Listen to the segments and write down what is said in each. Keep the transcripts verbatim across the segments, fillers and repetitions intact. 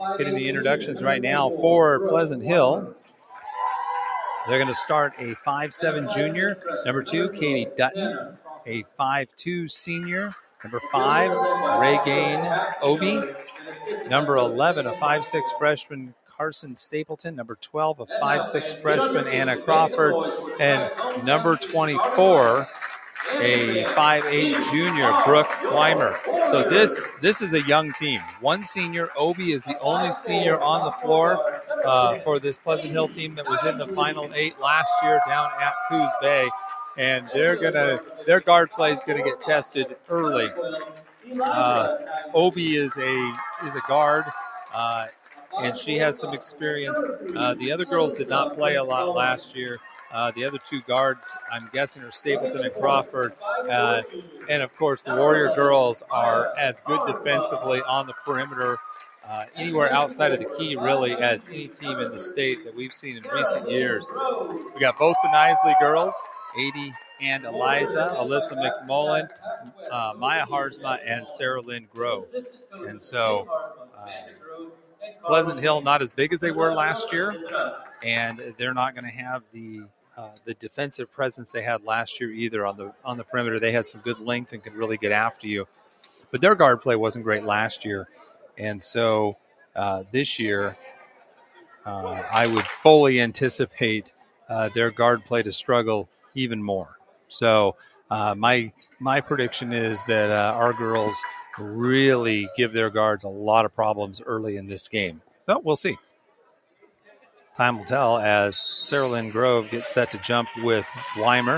getting the introductions right now for Pleasant Hill. They're going to start a five seven junior, number two, Katie Dutton, a five two senior, number five, Ray Gain Obi, number eleven, a five six freshman, Carson Stapleton, number twelve, a five six freshman, Anna Crawford, and number twenty-four, a five eight junior, Brooke Weimer. So this this is a young team. One senior. Obi is the only senior on the floor uh, for this Pleasant Hill team that was in the Final Eight last year down at Coos Bay. And they're gonna their guard play is gonna get tested early. Uh, Obi is a is a guard, uh, and she has some experience. Uh, the other girls did not play a lot last year. Uh, the other two guards, I'm guessing, are Stapleton and Crawford. Uh, and, of course, the Warrior girls are as good defensively on the perimeter, uh, anywhere outside of the key, really, as any team in the state that we've seen in recent years. We got both the Knisley girls, Adi and Eliza, Alyssa McMullen, uh, Maya Harzma, and Sarah Lynn Grove. And so uh, Pleasant Hill not as big as they were last year, and they're not going to have the uh, the defensive presence they had last year either on the on the perimeter. They had some good length and could really get after you, but their guard play wasn't great last year, and so uh, this year uh, I would fully anticipate uh, their guard play to struggle even more. So uh, my my prediction is that uh, our girls really give their guards a lot of problems early in this game. So we'll see. Time will tell as Sarah Lynn Grove gets set to jump with Weimer.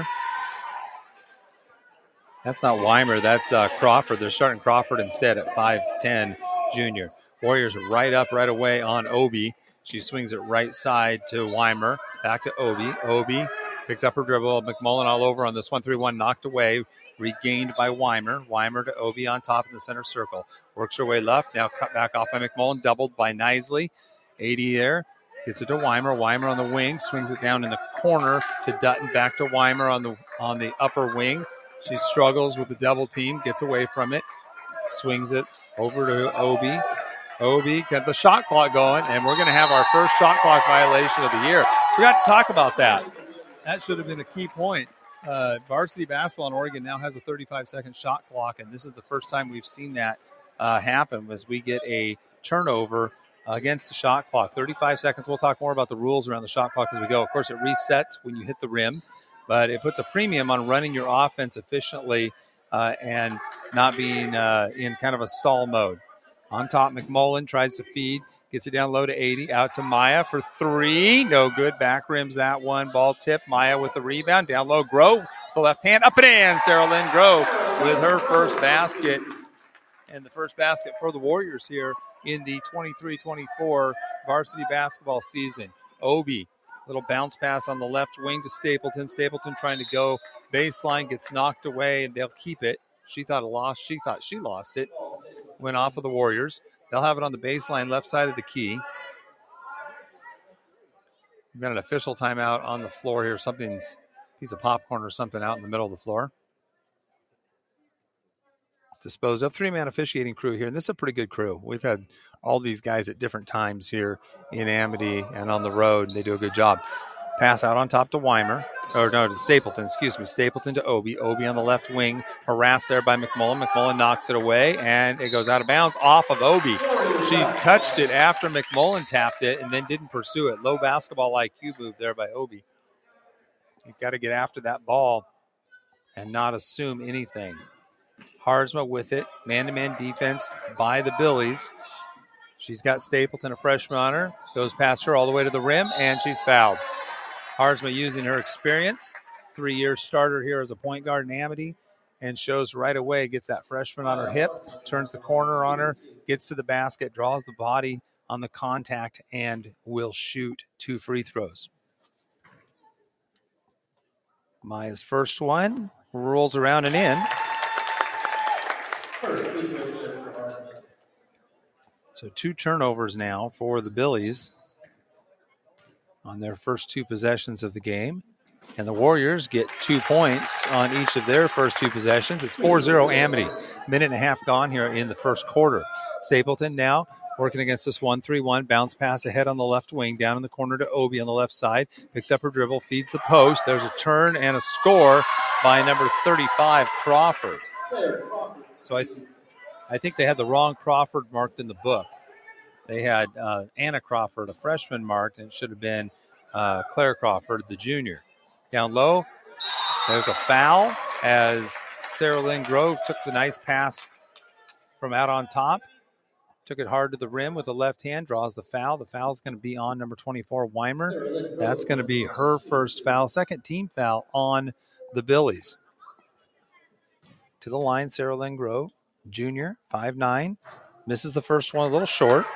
That's not Weimer, that's uh, Crawford. They're starting Crawford instead at five ten junior. Warriors right up right away on Obi. She swings it right side to Weimer. Back to Obi. Obi picks up her dribble. McMullen all over on this one three one, knocked away. Regained by Weimer. Weimer to Obi on top in the center circle. Works her way left. Now cut back off by McMullen. Doubled by Knisley. eighty there. Gets it to Weimer. Weimer on the wing. Swings it down in the corner to Dutton. Back to Weimer on the on the upper wing. She struggles with the double team. Gets away from it. Swings it over to Obi. Obi got the shot clock going. And we're going to have our first shot clock violation of the year. Forgot to talk about that. That should have been a key point. Uh, varsity basketball in Oregon now has a thirty-five second shot clock, and this is the first time we've seen that uh, happen as we get a turnover against the shot clock. thirty-five seconds. We'll talk more about the rules around the shot clock as we go. Of course, it resets when you hit the rim, but it puts a premium on running your offense efficiently uh, and not being uh, in kind of a stall mode. On top, McMullen tries to feed. Gets it down low to eighty. Out to Maya for three. No good. Back rims that one. Ball tip. Maya with the rebound. Down low. Grove. The left hand. Up and in. Sarah Lynn Grove with her first basket. And the first basket for the Warriors here in the twenty-three twenty-four varsity basketball season. Obi. Little bounce pass on the left wing to Stapleton. Stapleton trying to go baseline. Gets knocked away, and they'll keep it. She thought it lost. She thought she lost it. Went off of the Warriors. They'll have it on the baseline left side of the key. We've got an official timeout on the floor here. Something's a piece of popcorn or something out in the middle of the floor. It's disposed of. Three-man officiating crew here, and this is a pretty good crew. We've had all these guys at different times here in Amity and on the road. They do a good job. Pass out on top to Weimer. Or no, to Stapleton, excuse me. Stapleton to Obi. Obi on the left wing. Harassed there by McMullen. McMullen knocks it away, and it goes out of bounds off of Obi. She touched it after McMullen tapped it and then didn't pursue it. Low basketball I Q move there by Obi. You've got to get after that ball and not assume anything. Harzma with it. Man-to-man defense by the Billies. She's got Stapleton, a freshman on her. Goes past her all the way to the rim, and she's fouled. Harzma using her experience, three-year starter here as a point guard in Amity, and shows right away, gets that freshman on her hip, turns the corner on her, gets to the basket, draws the body on the contact, and will shoot two free throws. Maya's first one rolls around and in. So two turnovers now for the Billies on their first two possessions of the game. And the Warriors get two points on each of their first two possessions. It's four zero Amity. Minute and a half gone here in the first quarter. Stapleton now working against this one three one. Bounce pass ahead on the left wing, down in the corner to Obi on the left side. Picks up her dribble, feeds the post. There's a turn and a score by number thirty-five, Crawford. So I, th- I think they had the wrong Crawford marked in the book. They had uh, Anna Crawford, a freshman, marked, and it should have been uh, Claire Crawford, the junior. Down low, there's a foul as Sarah Lynn Grove took the nice pass from out on top. Took it hard to the rim with the left hand, draws the foul. The foul is going to be on number twenty-four, Weimer. That's going to be her first foul, second team foul on the Billies. To the line, Sarah Lynn Grove, junior, five nine. Misses the first one a little short.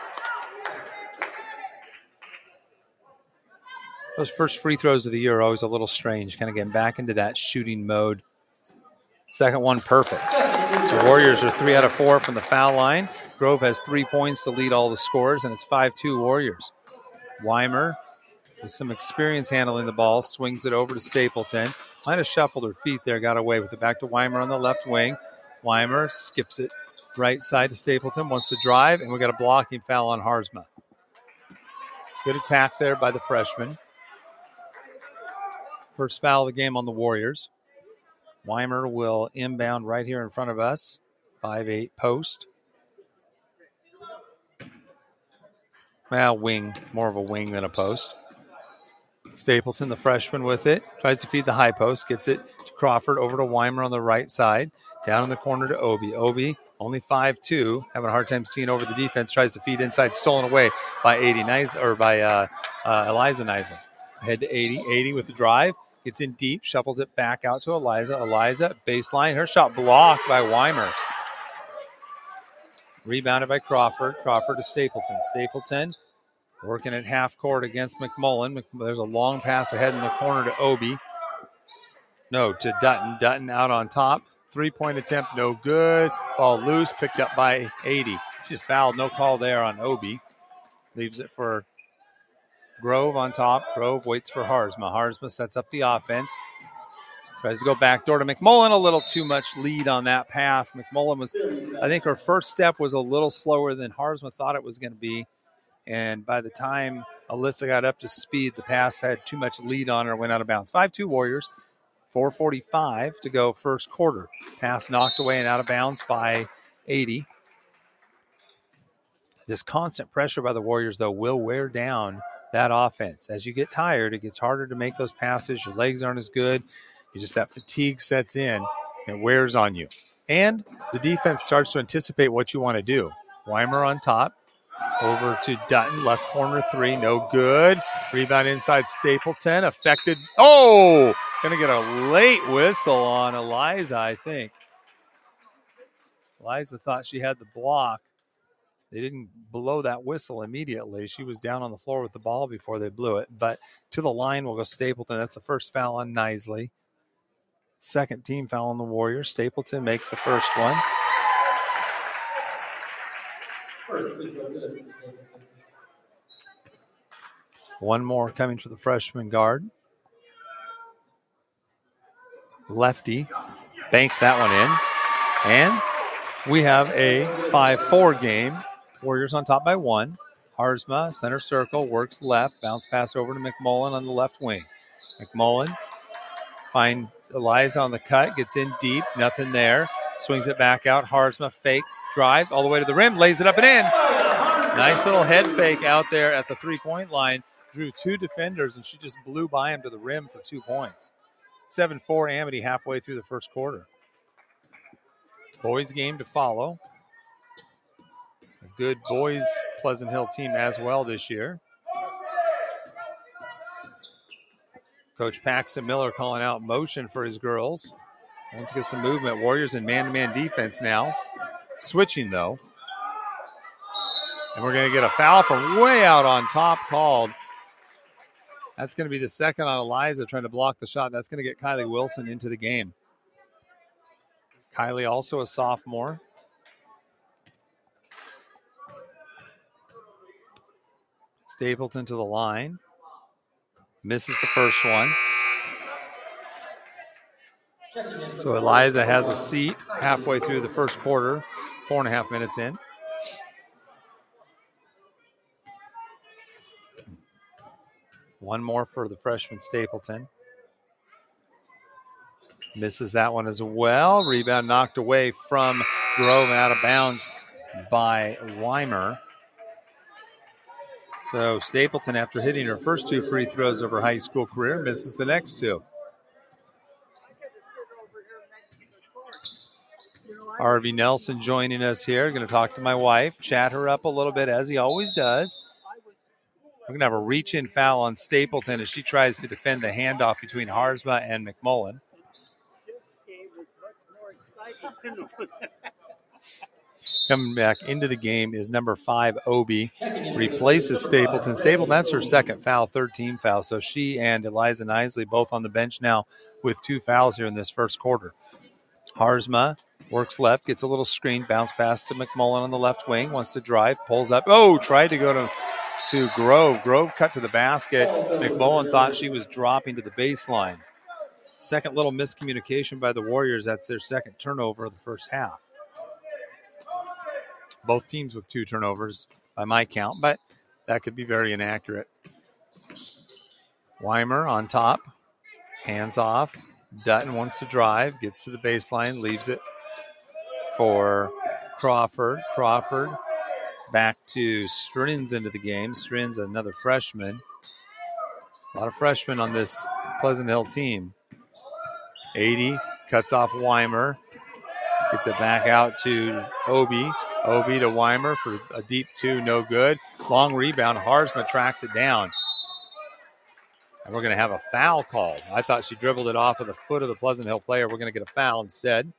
Those first free throws of the year are always a little strange, kind of getting back into that shooting mode. Second one, perfect. So Warriors are three out of four from the foul line. Grove has three points to lead all the scores, and it's five two Warriors. Weimer, with some experience handling the ball, swings it over to Stapleton. Might have shuffled her feet there, got away with it. Back to Weimer on the left wing. Weimer skips it right side to Stapleton, wants to drive, and we got a blocking foul on Harzma. Good attack there by the freshman. First foul of the game on the Warriors. Weimer will inbound right here in front of us. five eight post. Well, wing, more of a wing than a post. Stapleton, the freshman, with it. Tries to feed the high post. Gets it to Crawford, over to Weimer on the right side. Down in the corner to Obi. Obi, only five two. Having a hard time seeing over the defense. Tries to feed inside. Stolen away by eighty. Nice, or by uh, uh, Eliza Nisley. Head to eighty. eighty with the drive. Gets in deep. Shuffles it back out to Eliza. Eliza, baseline. Her shot blocked by Weimer. Rebounded by Crawford. Crawford to Stapleton. Stapleton working at half court against McMullen. There's a long pass ahead in the corner to Obi. No, to Dutton. Dutton out on top. Three-point attempt, no good. Ball loose, picked up by eighty. She just fouled. No call there on Obi. Leaves it for Grove on top. Grove waits for Harzma. Harzma sets up the offense. Tries to go backdoor to McMullen. A little too much lead on that pass. McMullen was, I think her first step was a little slower than Harzma thought it was going to be. And by the time Alyssa got up to speed, the pass had too much lead on her, went out of bounds. five two Warriors, four forty-five to go first quarter. Pass knocked away and out of bounds by eighty. This constant pressure by the Warriors, though, will wear down that offense. As you get tired, it gets harder to make those passes. Your legs aren't as good. You just, that fatigue sets in and it wears on you. And the defense starts to anticipate what you want to do. Weimer on top. Over to Dutton, left corner three, no good. Rebound inside Stapleton, affected. Oh, going to get a late whistle on Eliza, I think. Eliza thought she had the block. They didn't blow that whistle immediately. She was down on the floor with the ball before they blew it. But to the line will go Stapleton. That's the first foul on Nisley. Second team foul on the Warriors. Stapleton makes the first one. One more coming to the freshman guard. Lefty banks that one in. And we have a five four game. Warriors on top by one. Harzma, center circle, works left. Bounce pass over to McMullen on the left wing. McMullen finds Eliza on the cut. Gets in deep. Nothing there. Swings it back out. Harzma fakes. Drives all the way to the rim. Lays it up and in. Nice little head fake out there at the three-point line. Drew two defenders, and she just blew by him to the rim for two points. seven four Amity halfway through the first quarter. Boys game to follow. A good boys Pleasant Hill team as well this year. Coach Paxton Miller calling out motion for his girls. Wants to get some movement. Warriors in man-to-man defense now. Switching, though. And we're going to get a foul from way out on top called. That's going to be the second on Eliza trying to block the shot. That's going to get Kylie Wilson into the game. Kylie also a sophomore. Stapleton to the line. Misses the first one. So Eliza has a seat halfway through the first quarter, four and a half minutes in. One more for the freshman Stapleton. Misses that one as well. Rebound knocked away from Grove and out of bounds by Weimer. So Stapleton, after hitting her first two free throws of her high school career, misses the next two. Harvey Nelson joining us here. Going to talk to my wife, chat her up a little bit as he always does. We're going to have a reach-in foul on Stapleton as she tries to defend the handoff between Harzma and McMullen. Coming back into the game is number five, Obi. Replaces Stapleton. Stapleton, that's her second foul, third team foul. So she and Eliza Nisley both on the bench now with two fouls here in this first quarter. Harzma works left, gets a little screen, bounce pass to McMullen on the left wing, wants to drive, pulls up. Oh, tried to go to, to Grove. Grove cut to the basket. McMullen thought she was dropping to the baseline. Second little miscommunication by the Warriors. That's their second turnover of the first half. Both teams with two turnovers by my count, but that could be very inaccurate. Weimer on top, hands off. Dutton wants to drive, gets to the baseline, leaves it for Crawford. Crawford back to Strins into the game. Strins, another freshman. A lot of freshmen on this Pleasant Hill team. eighty cuts off Weimer. Gets it back out to Obi. Obi to Weimer for a deep two, no good. Long rebound. Harzma tracks it down. And we're going to have a foul called. I thought she dribbled it off of the foot of the Pleasant Hill player. We're going to get a foul instead.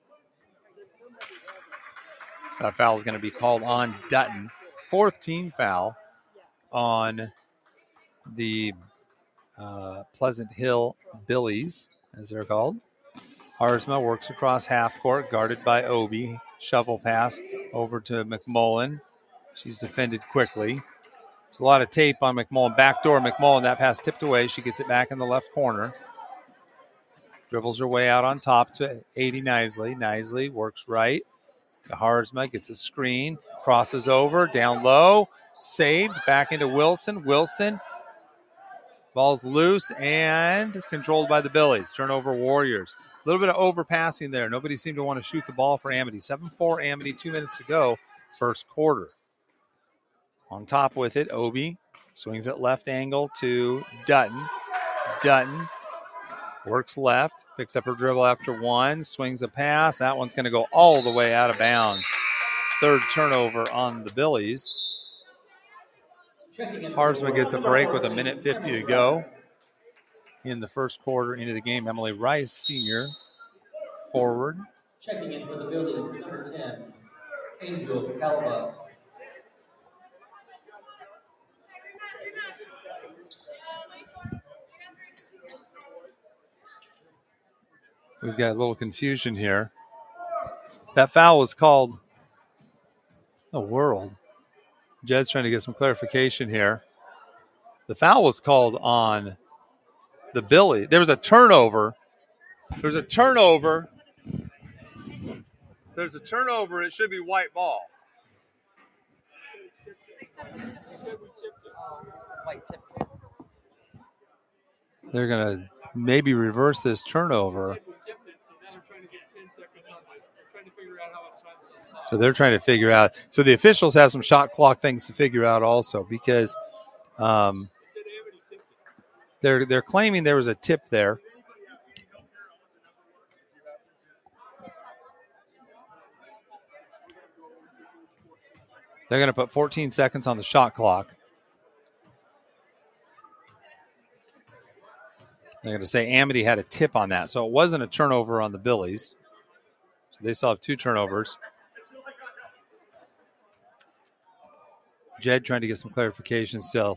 That foul is going to be called on Dutton. Fourth team foul on the uh, Pleasant Hill Billies, as they're called. Harzma works across half court, guarded by Obi. Shovel pass over to McMullen. She's defended quickly. There's a lot of tape on McMullen. Backdoor McMullen. That pass tipped away. She gets it back in the left corner. Dribbles her way out on top to eighty Nisley. Nisley works right. To Harzma, gets a screen. Crosses over, down low. Saved, back into Wilson. Wilson. Ball's loose and controlled by the Billies. Turnover Warriors. A little bit of overpassing there. Nobody seemed to want to shoot the ball for Amity. seven four Amity, two minutes to go, first quarter. On top with it, Obi swings it left angle to Dutton. Dutton works left, picks up her dribble after one, swings a pass. That one's going to go all the way out of bounds. Third turnover on the Billies. Harzma gets a break with a minute fifty to go in the first quarter into the game. Emily Rice, senior, forward. Checking in for the Billies, number ten, Angel Calva. We've got a little confusion here. That foul was called the world. Jed's trying to get some clarification here. The foul was called on the Billy. There was a turnover. There was a turnover. There's a turnover. It should be white ball. White tipped. They're going to maybe reverse this turnover. So they're trying to figure out. So the officials have some shot clock things to figure out also, because um, they're they're claiming there was a tip there. They're going to put fourteen seconds on the shot clock. They're going to say Amity had a tip on that. So it wasn't a turnover on the Billies. So they still have two turnovers. Jed trying to get some clarification still.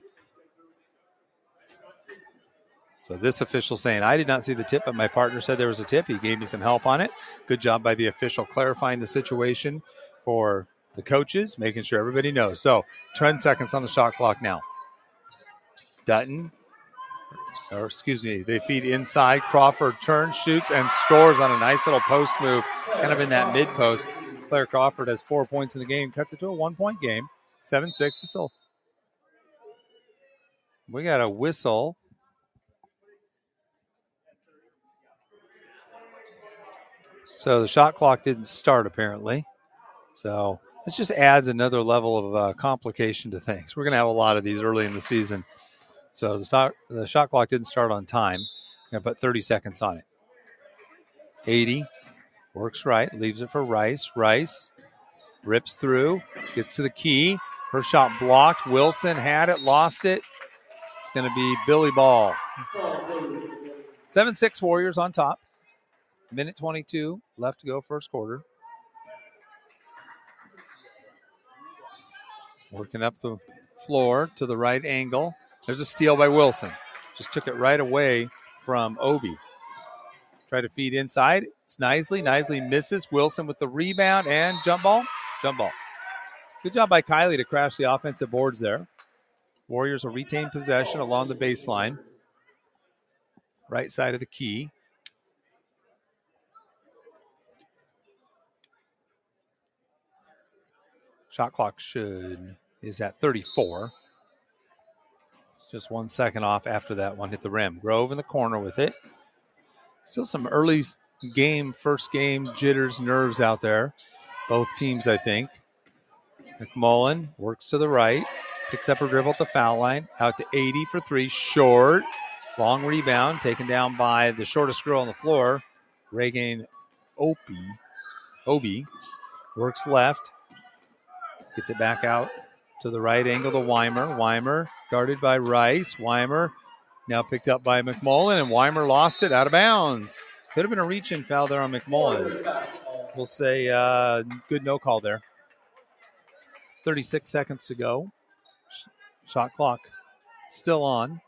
So this official saying, I did not see the tip, but my partner said there was a tip. He gave me some help on it. Good job by the official clarifying the situation for the coaches, making sure everybody knows. So ten seconds on the shot clock now. Dutton, or excuse me, they feed inside. Crawford turns, shoots, and scores on a nice little post move, kind of in that mid post. Claire Crawford has four points in the game, cuts it to a one-point game. seven six, still We got a whistle. So the shot clock didn't start, apparently. So this just adds another level of uh, complication to things. We're going to have a lot of these early in the season. So the, start, the shot clock didn't start on time. I'm going to put thirty seconds on it. eighty, works right, leaves it for Rice. Rice rips through, gets to the key. Her shot blocked. Wilson had it, lost it. It's going to be Billy Ball. seven six Warriors on top. Minute twenty-two left to go first quarter. Working up the floor to the right angle. There's a steal by Wilson. Just took it right away from Obi. Try to feed inside. It's Nisley. Nisley misses. Wilson with the rebound and jump ball. Jump ball. Good job by Kylie to crash the offensive boards there. Warriors will retain possession along the baseline. Right side of the key. Shot clock should is at thirty-four. Just one second off after that one hit the rim. Grove in the corner with it. Still some early game, first game jitters, nerves out there. Both teams, I think. McMullen works to the right. Picks up her dribble at the foul line. Out to eighty for three. Short. Long rebound. Taken down by the shortest girl on the floor. Reagan Opie. Obi. Works left. Gets it back out to the right angle to Weimer. Weimer guarded by Rice. Weimer now picked up by McMullen, and Weimer lost it out of bounds. Could have been a reach-in foul there on McMullen. We'll say uh, good no call there. thirty-six seconds to go. Shot clock still on.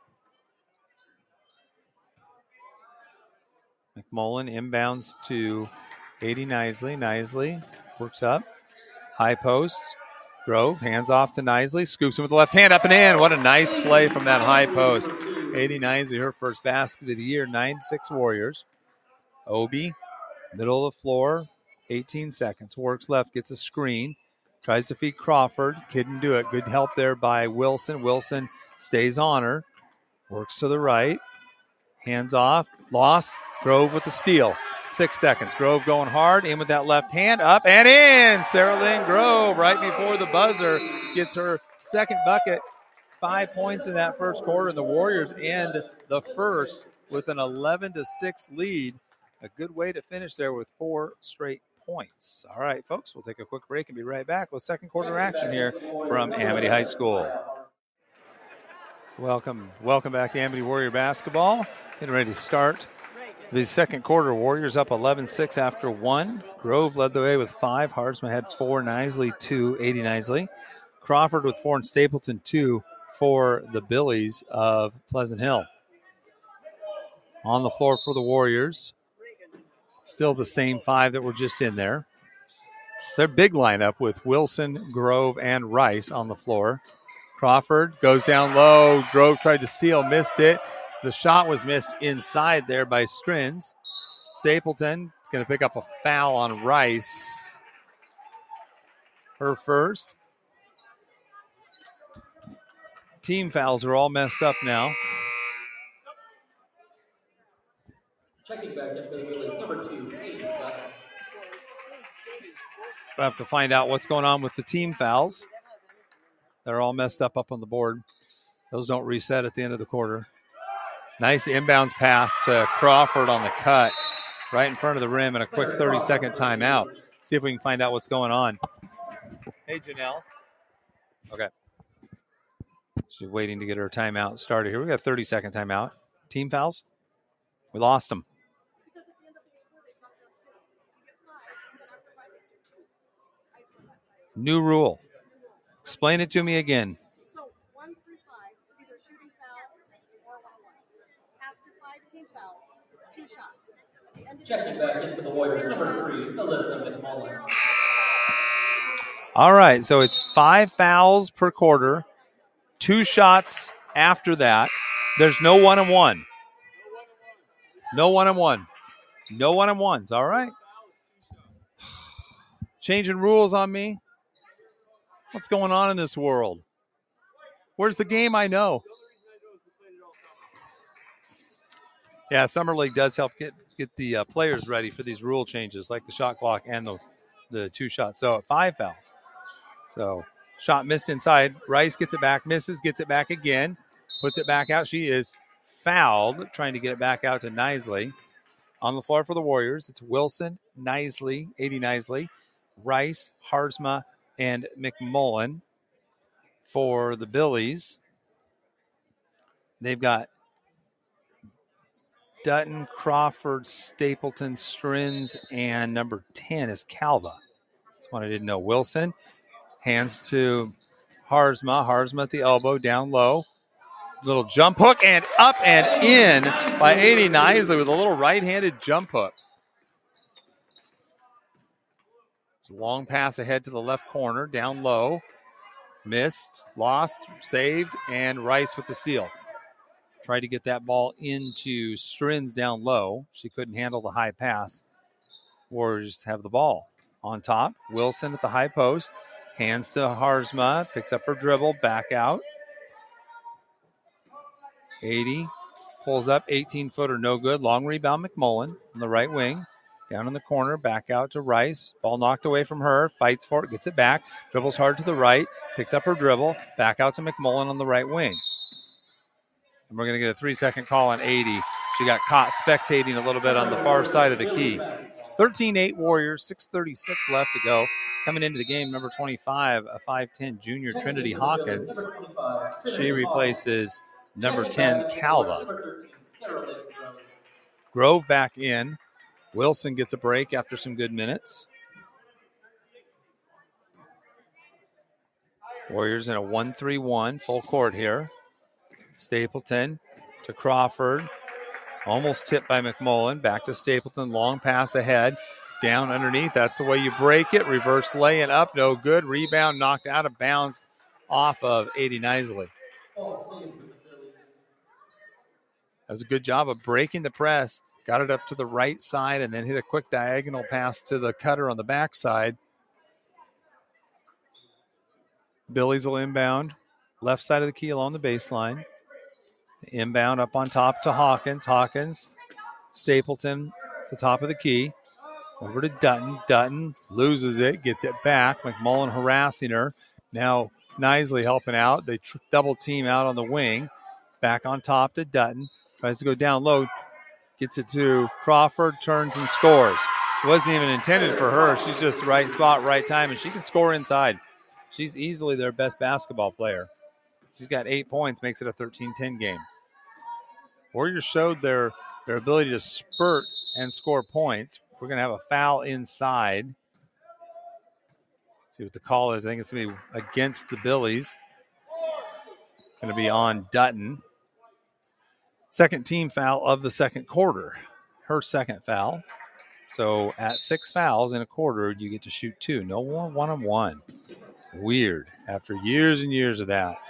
McMullen inbounds to eighty Nisley. Nisley works up. High post. Grove hands off to Nisley. Scoops him with the left hand up and in. What a nice play from that high post. eighty Nisley, her first basket of the year. nine six Warriors. Obi, middle of the floor. eighteen seconds. Works left, gets a screen. Tries to feed Crawford. Couldn't do it. Good help there by Wilson. Wilson stays on her. Works to the right. Hands off. Lost. Grove with the steal. Six seconds. Grove going hard. In with that left hand. Up and in. Sarah Lynn Grove right before the buzzer gets her second bucket. Five points in that first quarter. And the Warriors end the first with an eleven to six lead. A good way to finish there with four straight points. All right, folks, we'll take a quick break and be right back with second quarter action here from Amity High School. Welcome, welcome back to Amity Warrior basketball. Getting ready to start the second quarter. Warriors up eleven six after one. Grove led the way with five. Hardsma had four. Nisley two. eighty Nisley. Crawford with four and Stapleton two for the Billies of Pleasant Hill. On the floor for the Warriors. Still the same five that were just in there. It's their big lineup with Wilson, Grove, and Rice on the floor. Crawford goes down low. Grove tried to steal, missed it. The shot was missed inside there by Strins. Stapleton going to pick up a foul on Rice. Her first. Team fouls are all messed up now. Checking back in for the Phillies, number two, Katie Dutton. We'll have to find out what's going on with the team fouls. They're all messed up up on the board. Those don't reset at the end of the quarter. Nice inbounds pass to Crawford on the cut. Right in front of the rim and a quick thirty-second timeout. See if we can find out what's going on. Hey, Janelle. Okay. She's waiting to get her timeout started here. We got a thirty-second timeout. Team fouls? We lost them. New rule. Explain it to me again. So one through five, it's either a shooting foul or one-on-one. After five team fouls, it's two shots. At the end of Checking back in for the Warriors, number three, Alyssa McMullen. All right, so it's five fouls per quarter, two shots after that. There's no one-on-one. No one-on-one. No one-on-ones, all right. Changing rules on me. What's going on in this world? Where's the game I know? Yeah, Summer League does help get get the uh, players ready for these rule changes, like the shot clock and the the two shots. So five fouls. So shot missed inside. Rice gets it back, misses, gets it back again, puts it back out. She is fouled, trying to get it back out to Nisley. On the floor for the Warriors, it's Wilson, Nisley, eighty Nisley, Rice, Harzma, and McMullen. For the Billies, they've got Dutton, Crawford, Stapleton, Strins, and number ten is Calva. That's one I didn't know. Wilson, hands to Harzma. Harzma at the elbow, down low. Little jump hook, and up and in by eighty Nisley with a little right-handed jump hook. Long pass ahead to the left corner, down low. Missed, lost, saved, and Rice with the steal. Tried to get that ball into Strins down low. She couldn't handle the high pass. Warriors have the ball. On top, Wilson at the high post. Hands to Harzma. Picks up her dribble. Back out. eighty. Pulls up. eighteen-footer, no good. Long rebound, McMullen on the right wing. Down in the corner. Back out to Rice. Ball knocked away from her. Fights for it. Gets it back. Dribbles hard to the right. Picks up her dribble. Back out to McMullen on the right wing. And we're going to get a three-second call on eighty. She got caught spectating a little bit on the far side of the key. thirteen eight Warriors, six thirty-six left to go. Coming into the game, number twenty-five, a five ten junior, Trinity Hawkins. She replaces number ten, Calva. Grove back in. Wilson gets a break after some good minutes. Warriors in a one three one, full court here. Stapleton to Crawford. Almost tipped by McMullen. Back to Stapleton. Long pass ahead. Down underneath. That's the way you break it. Reverse laying up. No good. Rebound knocked out of bounds off of eighty Nisley. That was a good job of breaking the press. Got it up to the right side and then hit a quick diagonal pass to the cutter on the backside. Billies will inbound. Left side of the key along the baseline. Inbound up on top to Hawkins. Hawkins, Stapleton at the top of the key. Over to Dutton. Dutton loses it, gets it back. McMullen harassing her. Now Nisley helping out. They tr- double team out on the wing. Back on top to Dutton. Tries to go down low. Gets it to Crawford. Turns and scores. It wasn't even intended for her. She's just right spot, right time, and she can score inside. She's easily their best basketball player. She's got eight points, makes it a thirteen ten game. Warriors showed their, their ability to spurt and score points. We're going to have a foul inside. Let's see what the call is. I think it's going to be against the Billies. Going to be on Dutton. Second team foul of the second quarter. Her second foul. So at six fouls in a quarter, you get to shoot two. No more one-on-one. Weird. After years and years of that.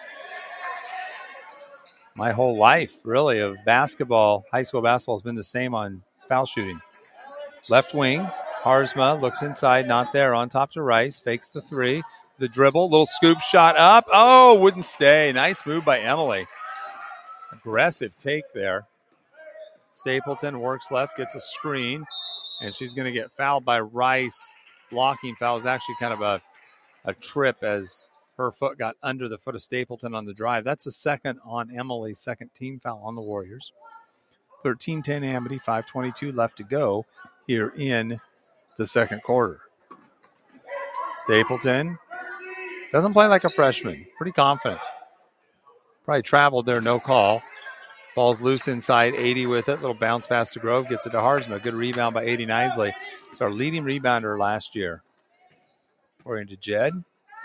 My whole life, really, of basketball, high school basketball has been the same on foul shooting. Left wing, Harzma looks inside, not there. On top to Rice, fakes the three. The dribble, little scoop shot up. Oh, wouldn't stay. Nice move by Emily. Aggressive take there. Stapleton works left, gets a screen, and she's going to get fouled by Rice. Blocking foul is actually kind of a, a trip as her foot got under the foot of Stapleton on the drive. That's the second on Emily, second team foul on the Warriors. thirteen ten Amity, five twenty-two left to go here in the second quarter. Stapleton doesn't play like a freshman. Pretty confident. Probably traveled there, no call. Ball's loose inside, eighty with it. Little bounce pass to Grove, gets it to Harzma. Good rebound by eighty Nisley. It's our leading rebounder last year. According to Jed.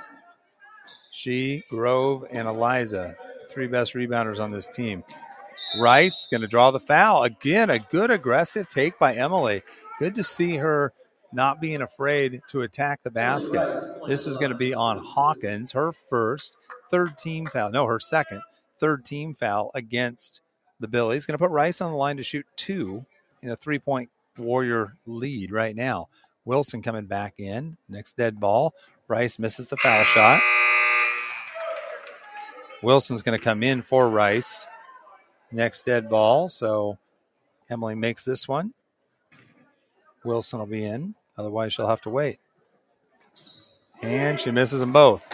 She, Grove, and Eliza, three best rebounders on this team. Rice going to draw the foul. Again, a good aggressive take by Emily. Good to see her not being afraid to attack the basket. This is going to be on Hawkins, her first, third team foul. No, her second, third team foul against the Billies. Going to put Rice on the line to shoot two in a three-point Warrior lead right now. Wilson coming back in. Next dead ball. Rice misses the foul shot. Wilson's going to come in for Rice. Next dead ball. So Emily makes this one. Wilson will be in. Otherwise, she'll have to wait. And she misses them both.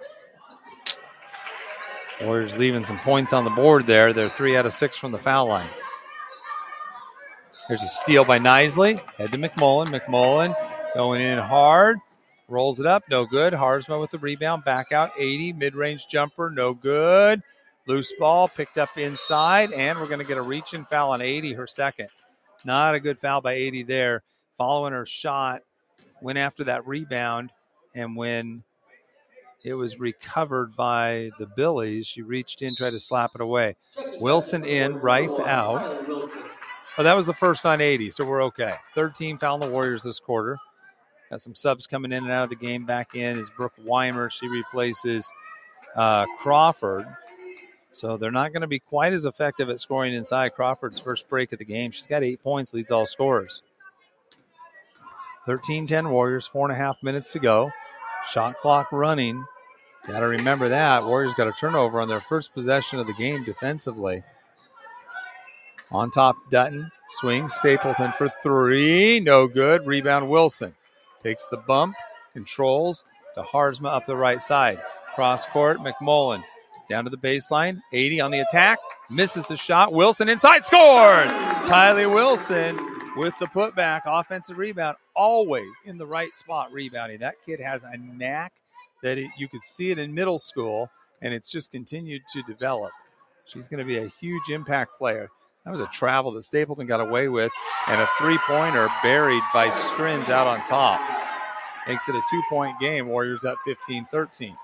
Warriors leaving some points on the board there. They're three out of six from the foul line. There's a steal by Nisley. Head to McMullen. McMullen going in hard. Rolls it up. No good. Harzma with the rebound. Back out. eighty. Mid-range jumper. No good. Loose ball picked up inside. And we're going to get a reach-in foul on eighty, her second. Not a good foul by eighty there. Following her shot. Went after that rebound. And when it was recovered by the Billies, she reached in, tried to slap it away. Wilson in. Rice out. Oh, that was the first on eighty, so we're okay. Third team foul on the Warriors this quarter. Got some subs coming in and out of the game. Back in is Brooke Weimer. She replaces uh, Crawford. So they're not going to be quite as effective at scoring inside. Crawford's first break of the game. She's got eight points, leads all scorers. thirteen ten Warriors, four and a half minutes to go. Shot clock running. Got to remember that. Warriors got a turnover on their first possession of the game defensively. On top, Dutton. Swings Stapleton for three. No good. Rebound, Wilson. Takes the bump. Controls to Harzma up the right side. Cross court, McMullen. Down to the baseline. eighty on the attack. Misses the shot. Wilson inside. Scores! Kylie Wilson with the putback. Offensive rebound. Always in the right spot rebounding. That kid has a knack that it, you could see it in middle school, and it's just continued to develop. She's going to be a huge impact player. That was a travel that Stapleton got away with, and a three-pointer buried by Strins out on top. Makes it a two-point game. Warriors up fifteen thirteen.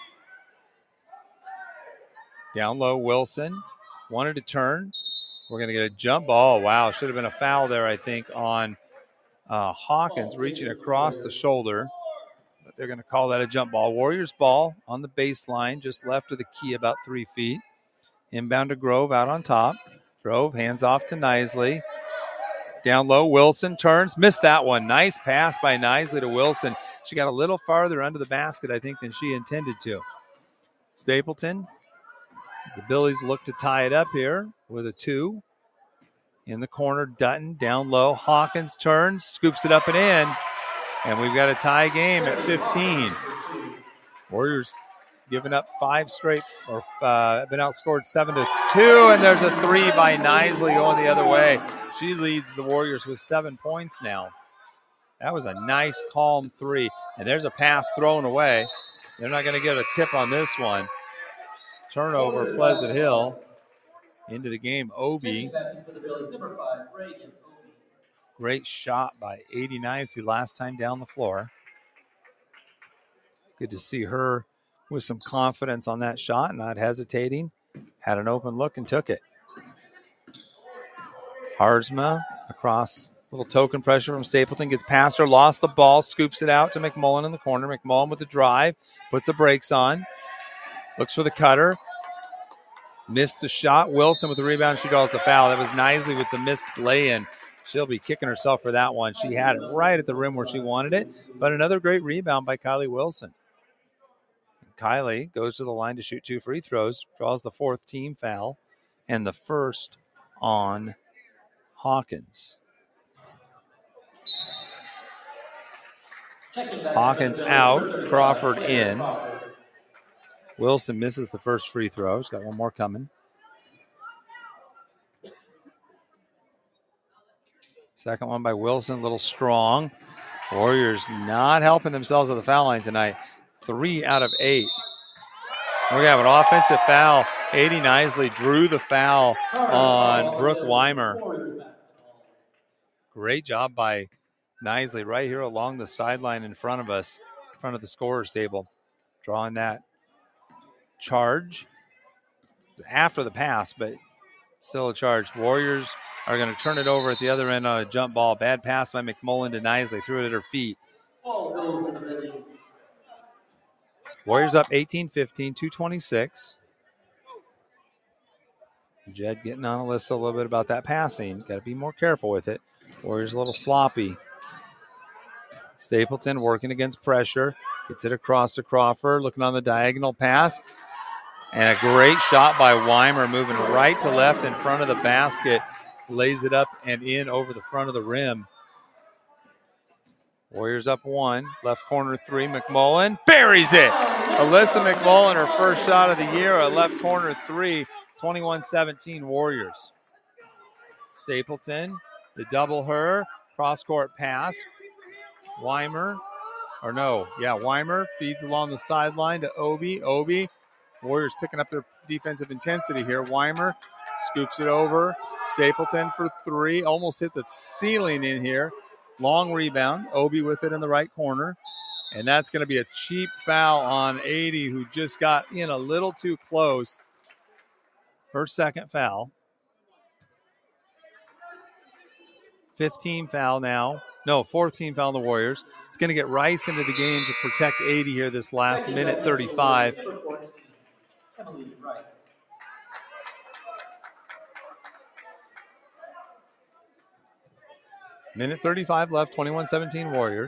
Down low, Wilson. Wanted to turn. We're going to get a jump ball. Wow, should have been a foul there, I think, on uh, Hawkins reaching across the shoulder. But they're going to call that a jump ball. Warriors ball on the baseline, just left of the key about three feet. Inbound to Grove out on top. Grove hands off to Nisley. Down low, Wilson turns. Missed that one. Nice pass by Nisley to Wilson. She got a little farther under the basket, I think, than she intended to. Stapleton. The Billies look to tie it up here with a two. In the corner, Dutton. Down low, Hawkins turns. Scoops it up and in. And we've got a tie game at fifteen. Warriors giving up five straight, or uh, been outscored seven to two, and there's a three by Nisley going the other way. She leads the Warriors with seven points now. That was a nice, calm three, and there's a pass thrown away. They're not going to get a tip on this one. Turnover, Pleasant Hill. Into the game, Obi. Great shot by eighty Nisley last time down the floor. Good to see her with some confidence on that shot, not hesitating. Had an open look and took it. Harzma across, little token pressure from Stapleton, gets past her, lost the ball, scoops it out to McMullen in the corner. McMullen with the drive, puts the brakes on, looks for the cutter, missed the shot. Wilson with the rebound, she draws the foul. That was Nisley with the missed lay-in. She'll be kicking herself for that one. She had it right at the rim where she wanted it, but another great rebound by Kylie Wilson. Kylie goes to the line to shoot two free throws, draws the fourth team foul, and the first on Hawkins. Hawkins out, Crawford in. Wilson misses the first free throw. He's got one more coming. Second one by Wilson, a little strong. Warriors not helping themselves at the foul line tonight. Three out of eight. We have an offensive foul. eighty Nisley drew the foul on Brooke Weimer. Great job by Nisley right here along the sideline in front of us, in front of the scorer's table. Drawing that charge after the pass, but still a charge. Warriors are going to turn it over at the other end on a jump ball. Bad pass by McMullen to Nisley. Threw it at her feet. Warriors up eighteen fifteen, two twenty-six. Jed getting on Alyssa a little bit about that passing. Got to be more careful with it. Warriors a little sloppy. Stapleton working against pressure. Gets it across to Crawford. Looking on the diagonal pass. And a great shot by Weimer, moving right to left in front of the basket. lays it up and in over the front of the rim. Warriors up one. Left corner three. McMullen buries it. Alyssa McMullen, her first shot of the year, a left corner three. twenty-one seventeen Warriors. Stapleton, the double her. Cross-court pass. Weimer, or no, yeah, Weimer feeds along the sideline to Obi. Obi, Warriors picking up their defensive intensity here. Weimer scoops it over. Stapleton for three. Almost hit the ceiling in here. Long rebound. Obi with it in the right corner. And that's going to be a cheap foul on eighty, who just got in a little too close. Her second foul. fifteen foul now. No, fourteen foul on the Warriors. It's going to get Rice into the game to protect eighty here this last minute thirty-five. Minute thirty-five left, twenty-one seventeen Warriors.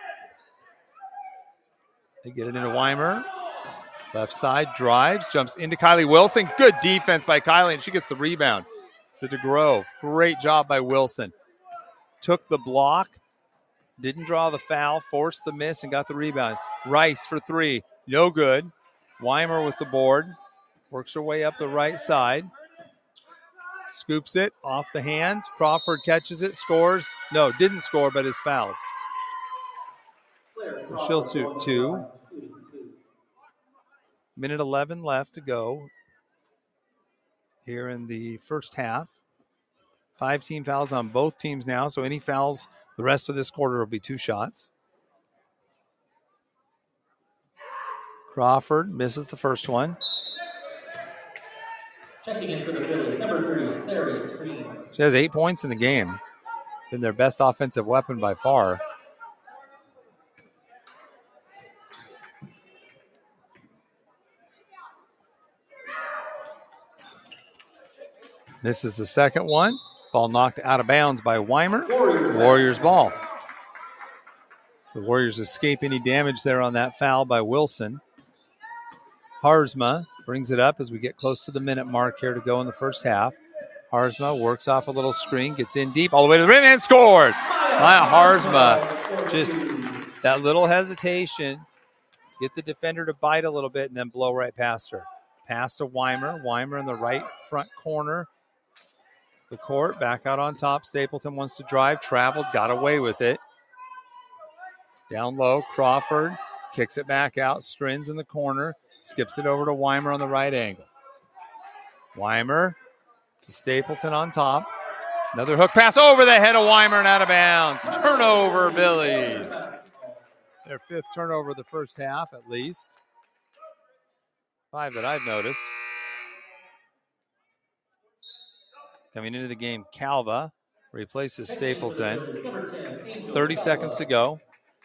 They get it into Weimer. Left side, drives, jumps into Kylie Wilson. Good defense by Kylie, and she gets the rebound. So DeGrove, great job by Wilson. Took the block, didn't draw the foul, forced the miss, and got the rebound. Rice for three, no good. Weimer with the board, works her way up the right side. Scoops it off the hands. Crawford catches it, scores. No, didn't score, but is fouled. So she'll shoot two. Minute eleven left to go here in the first half. Five team fouls on both teams now, so any fouls the rest of this quarter will be two shots. Crawford misses the first one. Checking in for the Phillies, number three, Sarah Screens. She has eight points in the game. Been their best offensive weapon by far. Misses the second one. Ball knocked out of bounds by Weimer. Warriors, Warriors ball. So Warriors escape any damage there on that foul by Wilson. Harzma brings it up as we get close to the minute mark here to go in the first half. Harzma works off a little screen, gets in deep all the way to the rim and scores. Maya Harzma, just that little hesitation, get the defender to bite a little bit and then blow right past her. Pass to Weimer. Weimer in the right front corner. The court back out on top. Stapleton wants to drive, traveled, got away with it. Down low, Crawford kicks it back out. Strins in the corner, skips it over to Weimer on the right angle. Weimer to Stapleton on top. Another hook pass over the head of Weimer and out of bounds. Turnover, Billies. Their fifth turnover of the first half, at least. Five that I've noticed. Coming into the game, Calva replaces Stapleton. thirty seconds to go.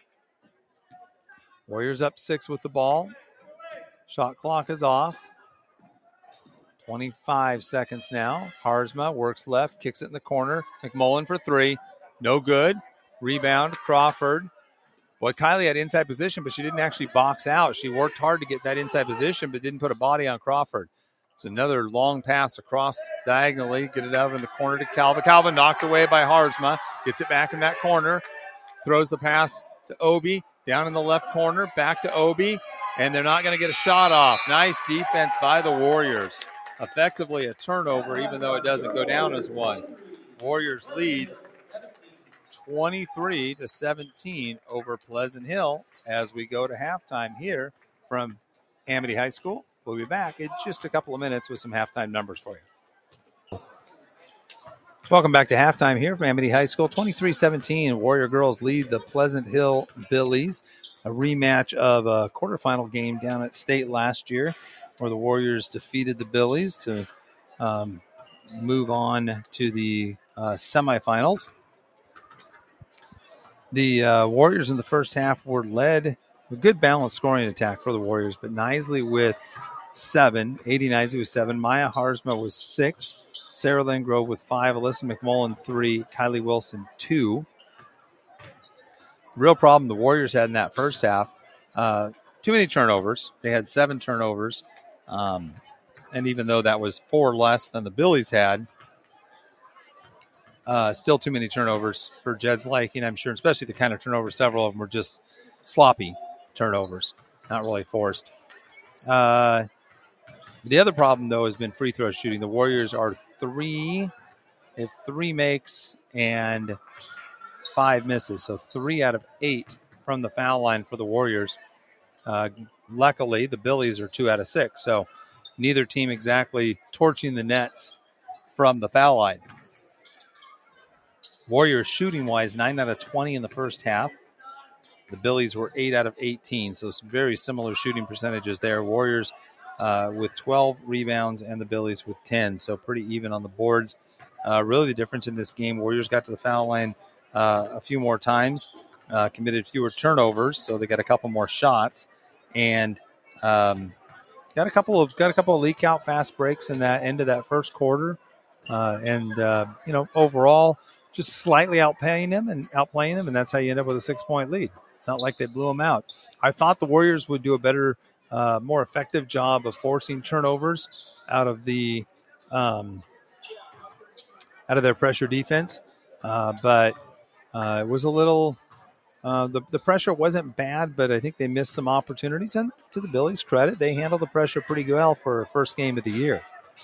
Warriors up six with the ball. Shot clock is off. twenty-five seconds now. Harzma works left, kicks it in the corner. McMullen for three. No good. Rebound, Crawford. Boy, Kylie had inside position, but she didn't actually box out. She worked hard to get that inside position, but didn't put a body on Crawford. It's another long pass across diagonally. Get it out in the corner to Calva. Calva knocked away by Harzma. Gets it back in that corner. Throws the pass to Obi. Down in the left corner. Back to Obi. And they're not going to get a shot off. Nice defense by the Warriors. Effectively a turnover, even though it doesn't go down as one. Warriors lead twenty-three to seventeen over Pleasant Hill as we go to halftime here from Amity High School. We'll be back in just a couple of minutes with some halftime numbers for you. Welcome back to halftime here from Amity High School. twenty-three seventeen, Warrior girls lead the Pleasant Hill Billies. A rematch of a quarterfinal game down at State last year where the Warriors defeated the Billies to um, move on to the uh, semifinals. The uh, Warriors in the first half were led, a good balanced scoring attack for the Warriors, but Knisley with seven, eighty Knisley with seven, Maya Harzma with six, Sarah Lynn Grove with five, Alyssa McMullen three, Kylie Wilson two. Real problem the Warriors had in that first half, uh, too many turnovers. They had seven turnovers, um, and even though that was four less than the Billies had, Uh, still too many turnovers for Jed's liking, I'm sure, especially the kind of turnovers. Several of them were just sloppy turnovers, not really forced. Uh, the other problem, though, has been free throw shooting. The Warriors are three, if three makes and five misses, so three out of eight from the foul line for the Warriors. Uh, luckily, the Billies are two out of six, so neither team exactly torching the nets from the foul line. Warriors shooting-wise, nine out of twenty in the first half. The Billies were eight out of eighteen, so it's very similar shooting percentages there. Warriors uh, with twelve rebounds and the Billies with ten, so pretty even on the boards. Uh, really the difference in this game, Warriors got to the foul line uh, a few more times, uh, committed fewer turnovers, so they got a couple more shots, and um, got a couple of got a couple of leak out fast breaks in that end of that first quarter, uh, and uh, you know overall just slightly outplaying them and outplaying them, and that's how you end up with a six point lead. It's not like they blew them out. I thought the Warriors would do a better, uh, more effective job of forcing turnovers out of the um, out of their pressure defense, uh, but uh, it was a little. Uh, the, the pressure wasn't bad, but I think they missed some opportunities. And to the Billies' credit, they handled the pressure pretty well for a first game of the year.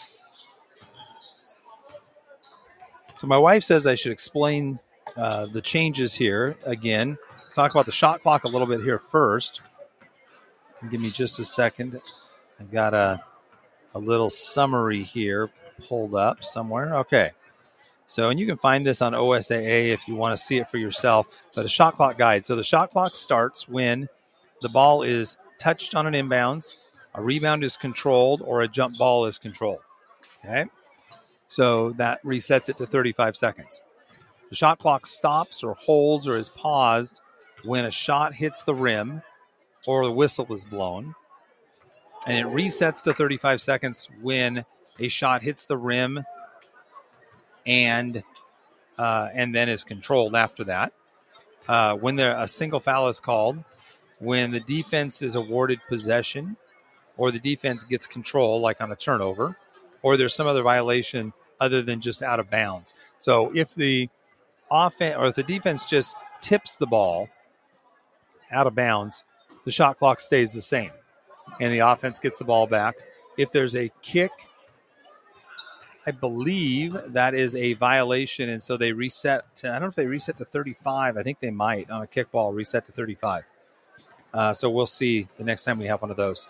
So my wife says I should explain uh, the changes here again. Talk about the shot clock a little bit here first. Give me just a second. I got a, a little summary here pulled up somewhere. Okay. So, and you can find this on O S A A if you want to see it for yourself, but a shot clock guide. So the shot clock starts when the ball is touched on an inbounds, a rebound is controlled, or a jump ball is controlled. Okay. So that resets it to thirty-five seconds. The shot clock stops or holds or is paused when a shot hits the rim or the whistle is blown. And it resets to thirty-five seconds when a shot hits the rim and uh, and then is controlled after that. Uh, when there a single foul is called, when the defense is awarded possession or the defense gets control, like on a turnover, or there's some other violation other than just out of bounds. So if the offense or if the defense just tips the ball out of bounds, the shot clock stays the same, and the offense gets the ball back. If there's a kick, I believe that is a violation, and so they reset to, I don't know if they reset to thirty-five. I think they might on a kickball reset to thirty-five. Uh, so we'll see the next time we have one of those.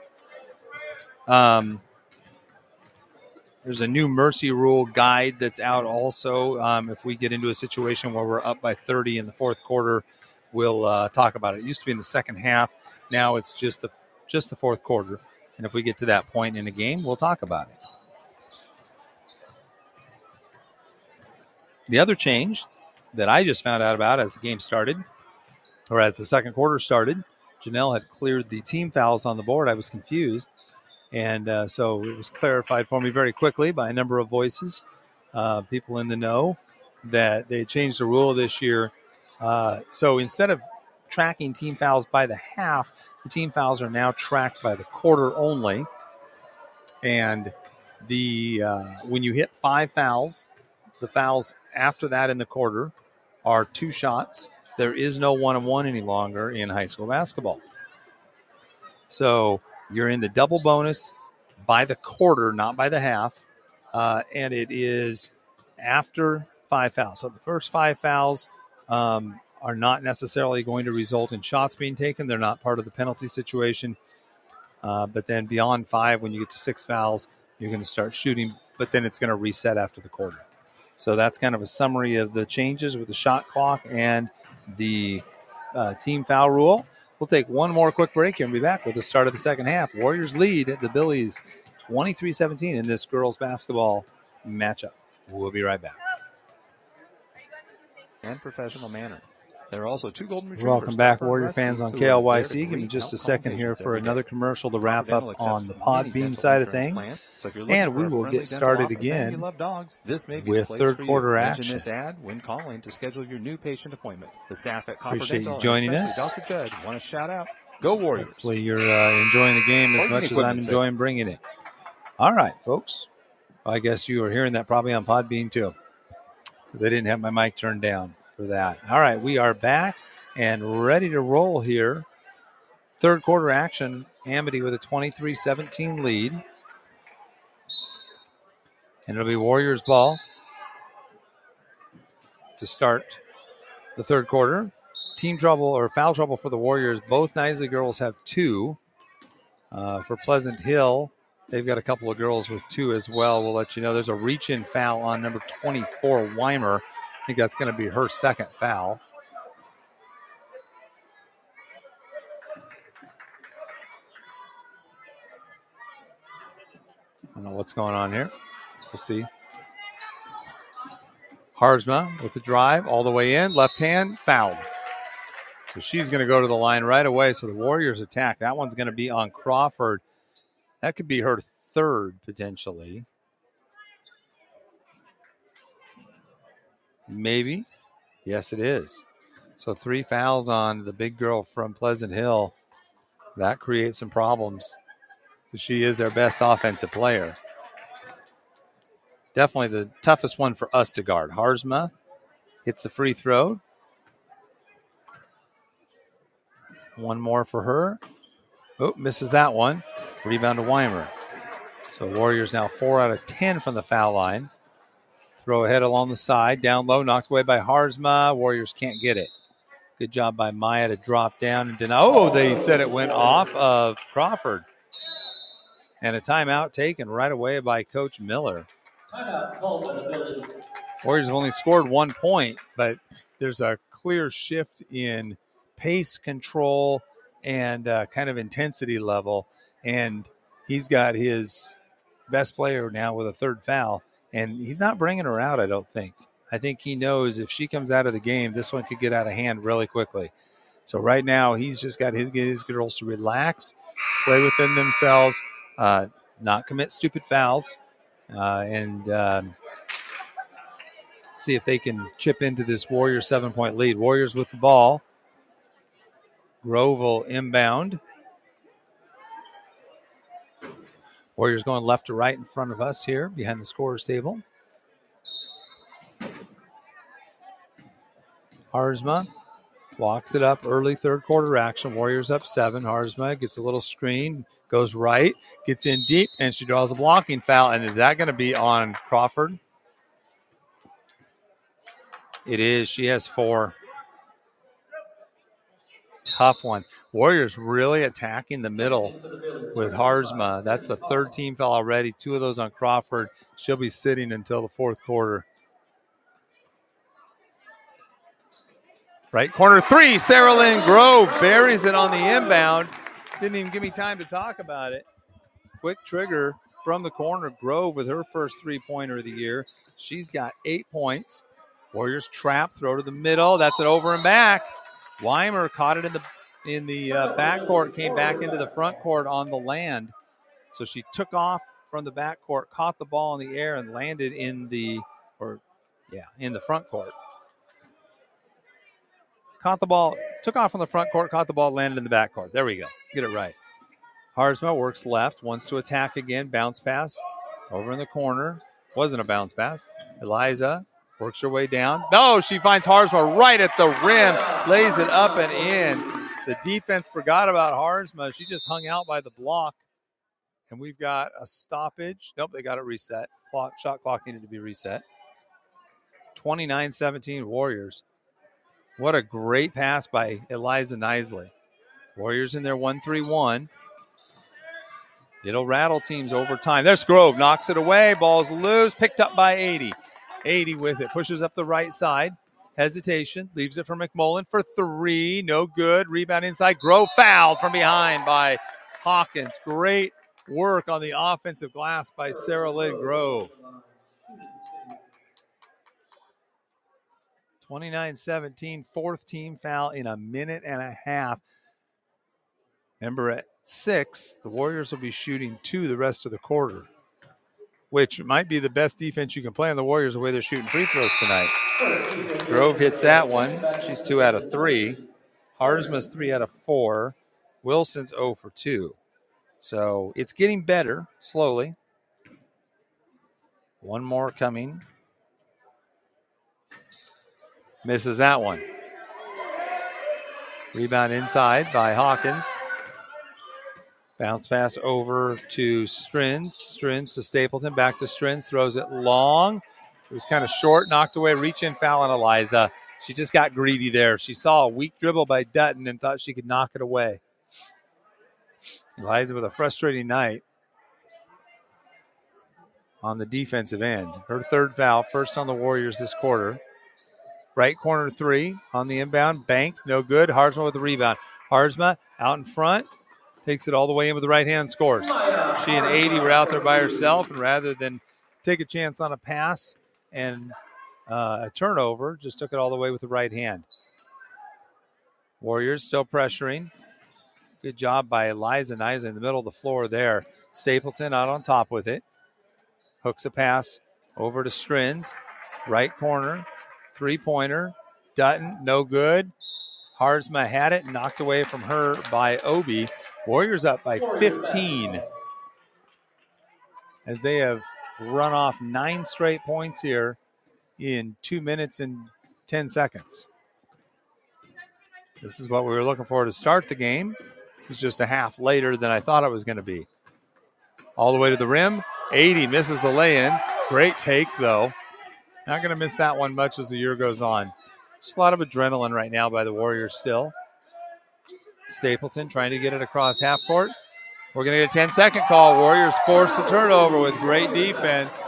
Um, there's a new mercy rule guide that's out also. Um, if we get into a situation where we're up by thirty in the fourth quarter, we'll uh, talk about it. It used to be in the second half. Now it's just the just the fourth quarter. And if we get to that point in a game, we'll talk about it. The other change that I just found out about as the game started, or as the second quarter started, Janelle had cleared the team fouls on the board. I was confused. And uh, so it was clarified for me very quickly by a number of voices, uh, people in the know, that they changed the rule this year. Uh, so instead of tracking team fouls by the half, the team fouls are now tracked by the quarter only. And the uh, when you hit five fouls, the fouls after that in the quarter are two shots. There is no one-on-one any longer in high school basketball. So you're in the double bonus by the quarter, not by the half, uh, and it is after five fouls. So the first five fouls um, are not necessarily going to result in shots being taken. They're not part of the penalty situation. Uh, but then beyond five, when you get to six fouls, you're going to start shooting, but then it's going to reset after the quarter. So that's kind of a summary of the changes with the shot clock and the uh, team foul rule. We'll take one more quick break here and be back with the start of the second half. Warriors lead the Billies twenty-three seventeen in this girls basketball matchup. We'll be right back. And professional manner. There are also two golden retrievers. Welcome back, Warrior fans on K L Y C. Give me just a second here for another commercial to wrap up on the Podbean side of things. And we will get started again with third quarter action. This ad when calling to schedule your new patient appointment. The staff at Copper Appreciate Dental you joining and us. Doctor Judd want to shout out, go Warriors. Hopefully you're uh, enjoying the game as much as I'm enjoying bringing it. All right, folks. I guess you are hearing that probably on Podbean too. because I didn't have my mic turned down for that. All right, we are back and ready to roll here. Third quarter action, Amity with a twenty-three seventeen lead. And it'll be Warriors ball to start the third quarter. Team trouble or foul trouble for the Warriors. Both Nisley girls have two. Uh, for Pleasant Hill, they've got a couple of girls with two as well. We'll let you know. There's a reach-in foul on number twenty-four, Weimer. I think that's going to be her second foul. I don't know what's going on here. We'll see. Harzma with the drive all the way in. Left hand, fouled. So she's going to go to the line right away. So the Warriors attack. That one's going to be on Crawford. That could be her third, potentially. Maybe. Yes, it is. So three fouls on the big girl from Pleasant Hill. That creates some problems. She is their best offensive player. Definitely the toughest one for us to guard. Harzma hits the free throw. One more for her. Oh, misses that one. Rebound to Weimer. So Warriors now four out of ten from the foul line. Throw ahead along the side. Down low, knocked away by Harzma. Warriors can't get it. Good job by Maya to drop down and deny. Oh, they said it went off of Crawford. And a timeout taken right away by Coach Miller. Timeout called by the Billies. Warriors have only scored one point, but there's a clear shift in pace control and uh, kind of intensity level. And he's got his best player now with a third foul, and he's not bringing her out, I don't think. I think he knows if she comes out of the game, this one could get out of hand really quickly. So right now, he's just got his, his girls to relax, play within themselves, uh, not commit stupid fouls, uh, and um, see if they can chip into this Warriors seven-point lead. Warriors with the ball. Grove will inbound. Warriors going left to right in front of us here behind the scorer's table. Harzma walks it up, early third quarter action. Warriors up seven. Harzma gets a little screen, goes right, gets in deep, and she draws a blocking foul. And is that going to be on Crawford? It is. She has four. Tough one. Warriors really attacking the middle with Harzma. That's the third team foul already. Two of those on Crawford. She'll be sitting until the fourth quarter. Right corner three. Sarah Lynn Grove buries it on the inbound. Didn't even give me time to talk about it. Quick trigger from the corner. Grove with her first three-pointer of the year. She's got eight points. Warriors trap, throw to the middle. That's an over and back. Weimer caught it in the in the uh, backcourt, came back into the front court on the land. So she took off from the backcourt, caught the ball in the air, and landed in the or yeah in the front court. Caught the ball, took off from the front court, caught the ball, landed in the backcourt. There we go. Get it right. Harzma works left, wants to attack again. Bounce pass over in the corner. Wasn't a bounce pass. Eliza works her way down. No, she finds Harzma right at the rim, lays it up and in. The defense forgot about Harzma. She just hung out by the block. And we've got a stoppage. Nope, they got it reset. Clock, shot clock needed to be reset. twenty-nine seventeen Warriors. What a great pass by Eliza Nisley. Warriors in their one three one. It'll rattle teams over time. There's Grove, knocks it away. Ball's loose, picked up by eighty. eighty with it, pushes up the right side. Hesitation, leaves it for McMullen for three. No good. Rebound inside. Grove fouled from behind by Hawkins. Great work on the offensive glass by Sarah Lynn Grove. twenty-nine seventeen, fourth team foul in a minute and a half. Remember, at six, the Warriors will be shooting two the rest of the quarter, which might be the best defense you can play on the Warriors the way they're shooting free throws tonight. Grove hits that one. She's two out of three. Harzma's three out of four. Wilson's zero for two. So it's getting better slowly. One more coming. Misses that one. Rebound inside by Hawkins. Bounce pass over to Strins. Strins to Stapleton. Back to Strins. Throws it long. It was kind of short. Knocked away. Reach in foul on Eliza. She just got greedy there. She saw a weak dribble by Dutton and thought she could knock it away. Eliza with a frustrating night on the defensive end. Her third foul. First on the Warriors this quarter. Right corner three on the inbound. Banked. No good. Harzma with the rebound. Harzma out in front. Takes it all the way in with the right hand, scores. She and eighty were out there by herself, and rather than take a chance on a pass and uh, a turnover, just took it all the way with the right hand. Warriors still pressuring. Good job by Eliza Niza in the middle of the floor there. Stapleton out on top with it. Hooks a pass over to Strins. Right corner, three-pointer. Dutton, no good. Harzma had it, knocked away from her by Obi. Warriors up by fifteen as they have run off nine straight points here in two minutes and ten seconds. This is what we were looking for to start the game. It was just a half later than I thought it was going to be. All the way to the rim. eighty misses the lay-in. Great take, though. Not going to miss that one much as the year goes on. Just a lot of adrenaline right now by the Warriors still. Stapleton trying to get it across half court. We're going to get a ten-second call. Warriors force the turnover with great defense.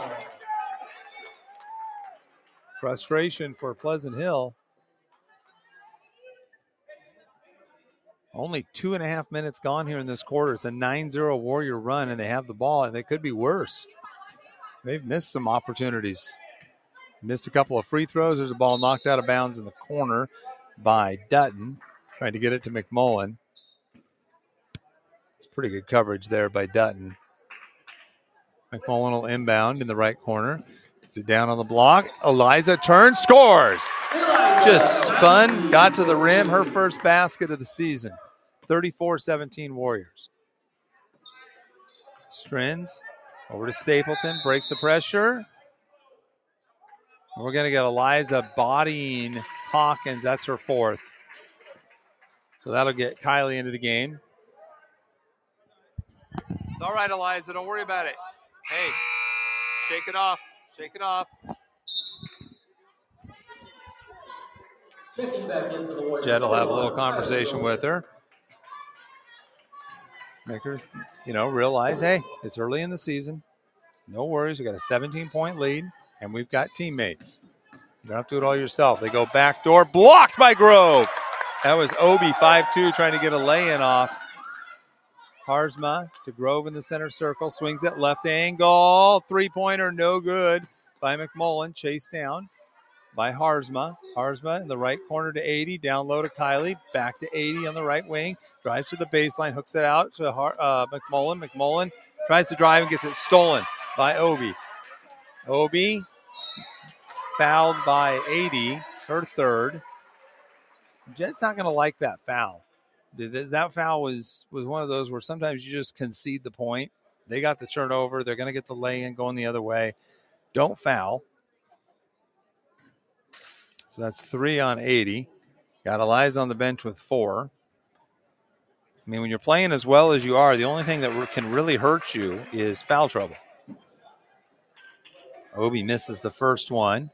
Frustration for Pleasant Hill. Only two and a half minutes gone here in this quarter. It's a nine zero Warrior run, and they have the ball, and they could be worse. They've missed some opportunities. Missed a couple of free throws. There's a ball knocked out of bounds in the corner by Dutton. Trying to get it to McMullen. It's pretty good coverage there by Dutton. McMullen will inbound in the right corner. Gets it down on the block. Eliza turns, scores. Just spun, got to the rim. Her first basket of the season. thirty-four seventeen Warriors. Strins over to Stapleton. Breaks the pressure. We're going to get Eliza bodying Hawkins. That's her fourth. So that'll get Kylie into the game. It's all right, Eliza. Don't worry about it. Hey, shake it off. Shake it off. Checking back in for the Warriors. Jed will have a little conversation with her. Make her, you know, realize, hey, it's early in the season. No worries. We got a seventeen-point lead, and we've got teammates. You don't have to do it all yourself. They go back door. Blocked by Grove. That was Obi, five two, trying to get a lay-in off. Harzma to Grove in the center circle. Swings it left angle. Three-pointer, no good by McMullen. Chased down by Harzma. Harzma in the right corner to eighty. Down low to Kylie. Back to eighty on the right wing. Drives to the baseline. Hooks it out to uh, McMullen. McMullen tries to drive and gets it stolen by Obi. Obi fouled by eighty. Her third. Jed's not going to like that foul. That foul was, was one of those where sometimes you just concede the point. They got the turnover. They're going to get the lay-in going the other way. Don't foul. So that's three on eighty. Got Eliza on the bench with four. I mean, when you're playing as well as you are, the only thing that can really hurt you is foul trouble. Obi misses the first one.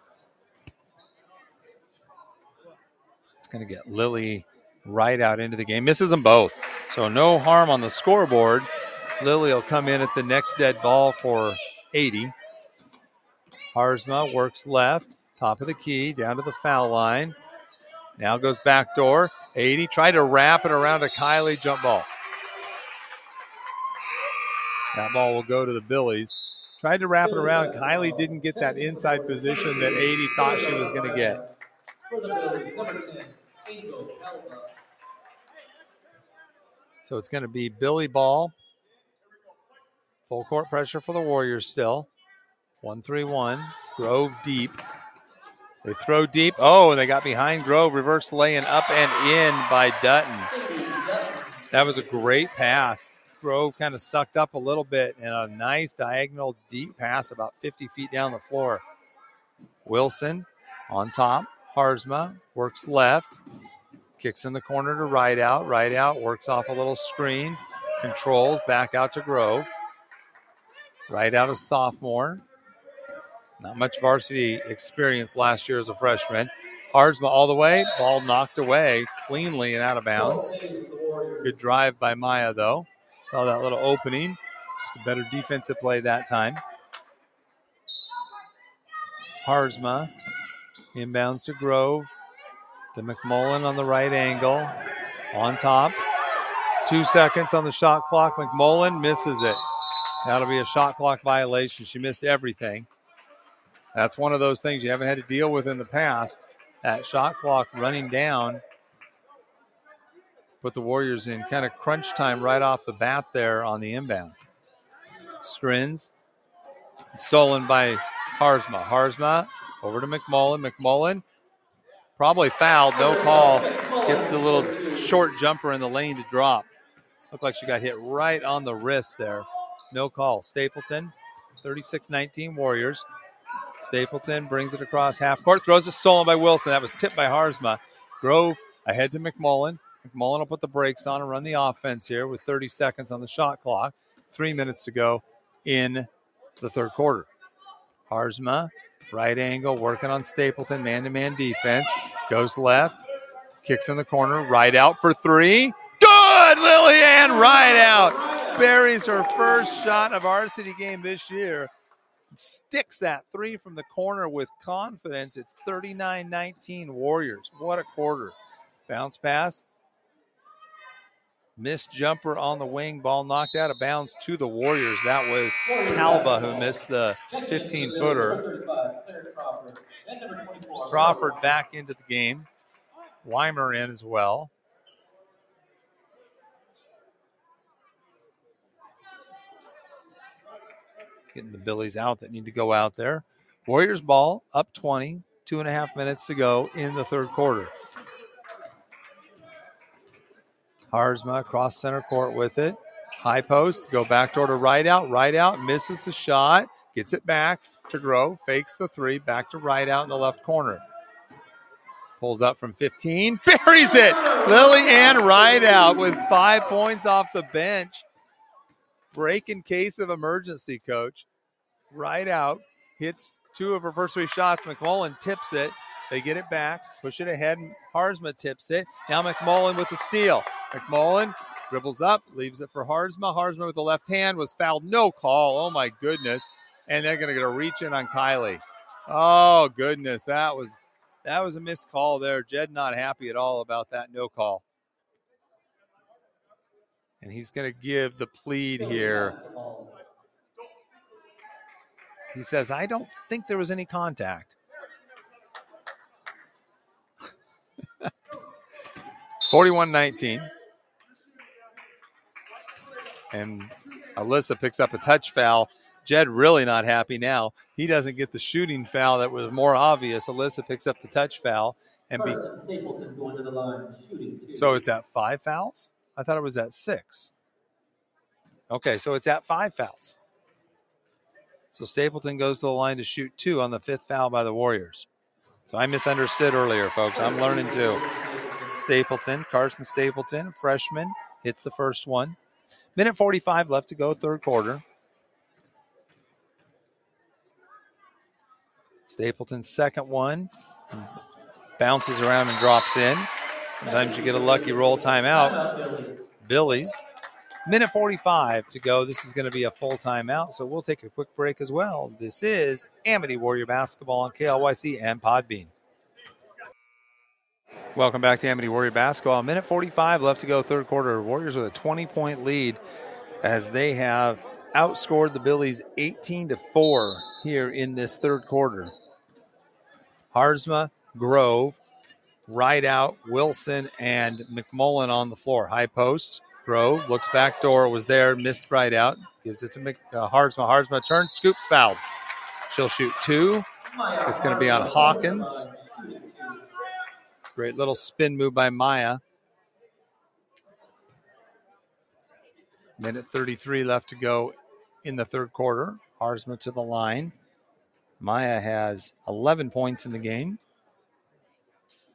Going to get Lily right out into the game. Misses them both. So no harm on the scoreboard. Lily will come in at the next dead ball for eighty. Harzma works left. Top of the key. Down to the foul line. Now goes back door. eighty. Tried to wrap it around a Kylie jump ball. That ball will go to the Billies. Tried to wrap it around. Kylie didn't get that inside position that eighty thought she was going to get. For the Billies, number ten. Angel Calva. So it's going to be Billy ball. Full court pressure for the Warriors still. one three one. Grove deep. They throw deep. Oh, and they got behind Grove. Reverse laying up and in by Dutton. That was a great pass. Grove kind of sucked up a little bit, and a nice diagonal deep pass about fifty feet down the floor. Wilson on top. Harzma works left. Kicks in the corner to right out. Right out works off a little screen. Controls back out to Grove. Right out a sophomore. Not much varsity experience last year as a freshman. Harzma all the way. Ball knocked away cleanly and out of bounds. Good drive by Maya, though. Saw that little opening. Just a better defensive play that time. Harzma inbounds to Grove. To McMullen on the right angle. On top. Two seconds on the shot clock. McMullen misses it. That'll be a shot clock violation. She missed everything. That's one of those things you haven't had to deal with in the past. That shot clock running down put the Warriors in kind of crunch time right off the bat there on the inbound. Strins stolen by Harzma. Harzma over to McMullen. McMullen probably fouled. No call. Gets the little short jumper in the lane to drop. Looked like she got hit right on the wrist there. No call. Stapleton, thirty-six nineteen Warriors. Stapleton brings it across half court. Throws it stolen by Wilson. That was tipped by Harzma. Grove ahead to McMullen. McMullen will put the brakes on and run the offense here with thirty seconds on the shot clock. Three minutes to go in the third quarter. Harzma, right angle, working on Stapleton. Man-to-man defense. Goes left. Kicks in the corner. Right out for three. Good! Lillian right out. Buries her first shot of varsity game this year. Sticks that three from the corner with confidence. It's thirty-nine nineteen Warriors. What a quarter. Bounce pass. Missed jumper on the wing. Ball knocked out of bounds to the Warriors. That was Calva who missed the fifteen-footer. Crawford back into the game. Weimer in as well. Getting the Billies out that need to go out there. Warriors ball up twenty. Two and a half minutes to go in the third quarter. Harzma across center court with it. High post. Go backdoor to right out. Right out. Misses the shot. Gets it back to Grove. Fakes the three. Back to right out in the left corner. Pulls up from fifteen. Buries it. Lillian right out with five points off the bench. Break in case of emergency, coach. Right out. Hits two of her first three shots. McMullen tips it. They get it back. Push it ahead. Harzma tips it. Now McMullen with the steal. McMullen dribbles up. Leaves it for Harzma. Harzma with the left hand was fouled. No call. Oh, my goodness. And they're going to get a reach in on Kylie. Oh, goodness. That was that was a missed call there. Jed not happy at all about that no call. And he's going to give the plead here. He says, I don't think there was any contact. forty-one nineteen. And Alyssa picks up a touch foul. Jed really not happy now. He doesn't get the shooting foul that was more obvious. Alyssa picks up the touch foul. and be, Stapleton going to the line, shooting two. So it's at five fouls? I thought it was at six. Okay, so it's at five fouls. So Stapleton goes to the line to shoot two on the fifth foul by the Warriors. So I misunderstood earlier, folks. I'm learning too. Stapleton, Carson Stapleton, freshman, hits the first one. Minute forty-five left to go, third quarter. Stapleton's second one. Bounces around and drops in. Sometimes you get a lucky roll timeout. Billies. Minute forty-five to go. This is going to be a full timeout, so we'll take a quick break as well. This is Amity Warrior Basketball on K L Y C and Podbean. Welcome back to Amity Warrior Basketball. Minute forty-five left to go, third quarter. Warriors with a twenty-point lead as they have outscored the Billies eighteen to four here in this third quarter. Harzma, Grove, Rideout, Wilson, and McMullen on the floor. High post. Grove looks back door, was there, missed right out. Gives it to Mc, uh, Harzma. Harzma turns, scoops, fouled. She'll shoot two. It's going to be on Hawkins. Great little spin move by Maya. Minute thirty-three left to go in the third quarter. Harzma to the line. Maya has eleven points in the game.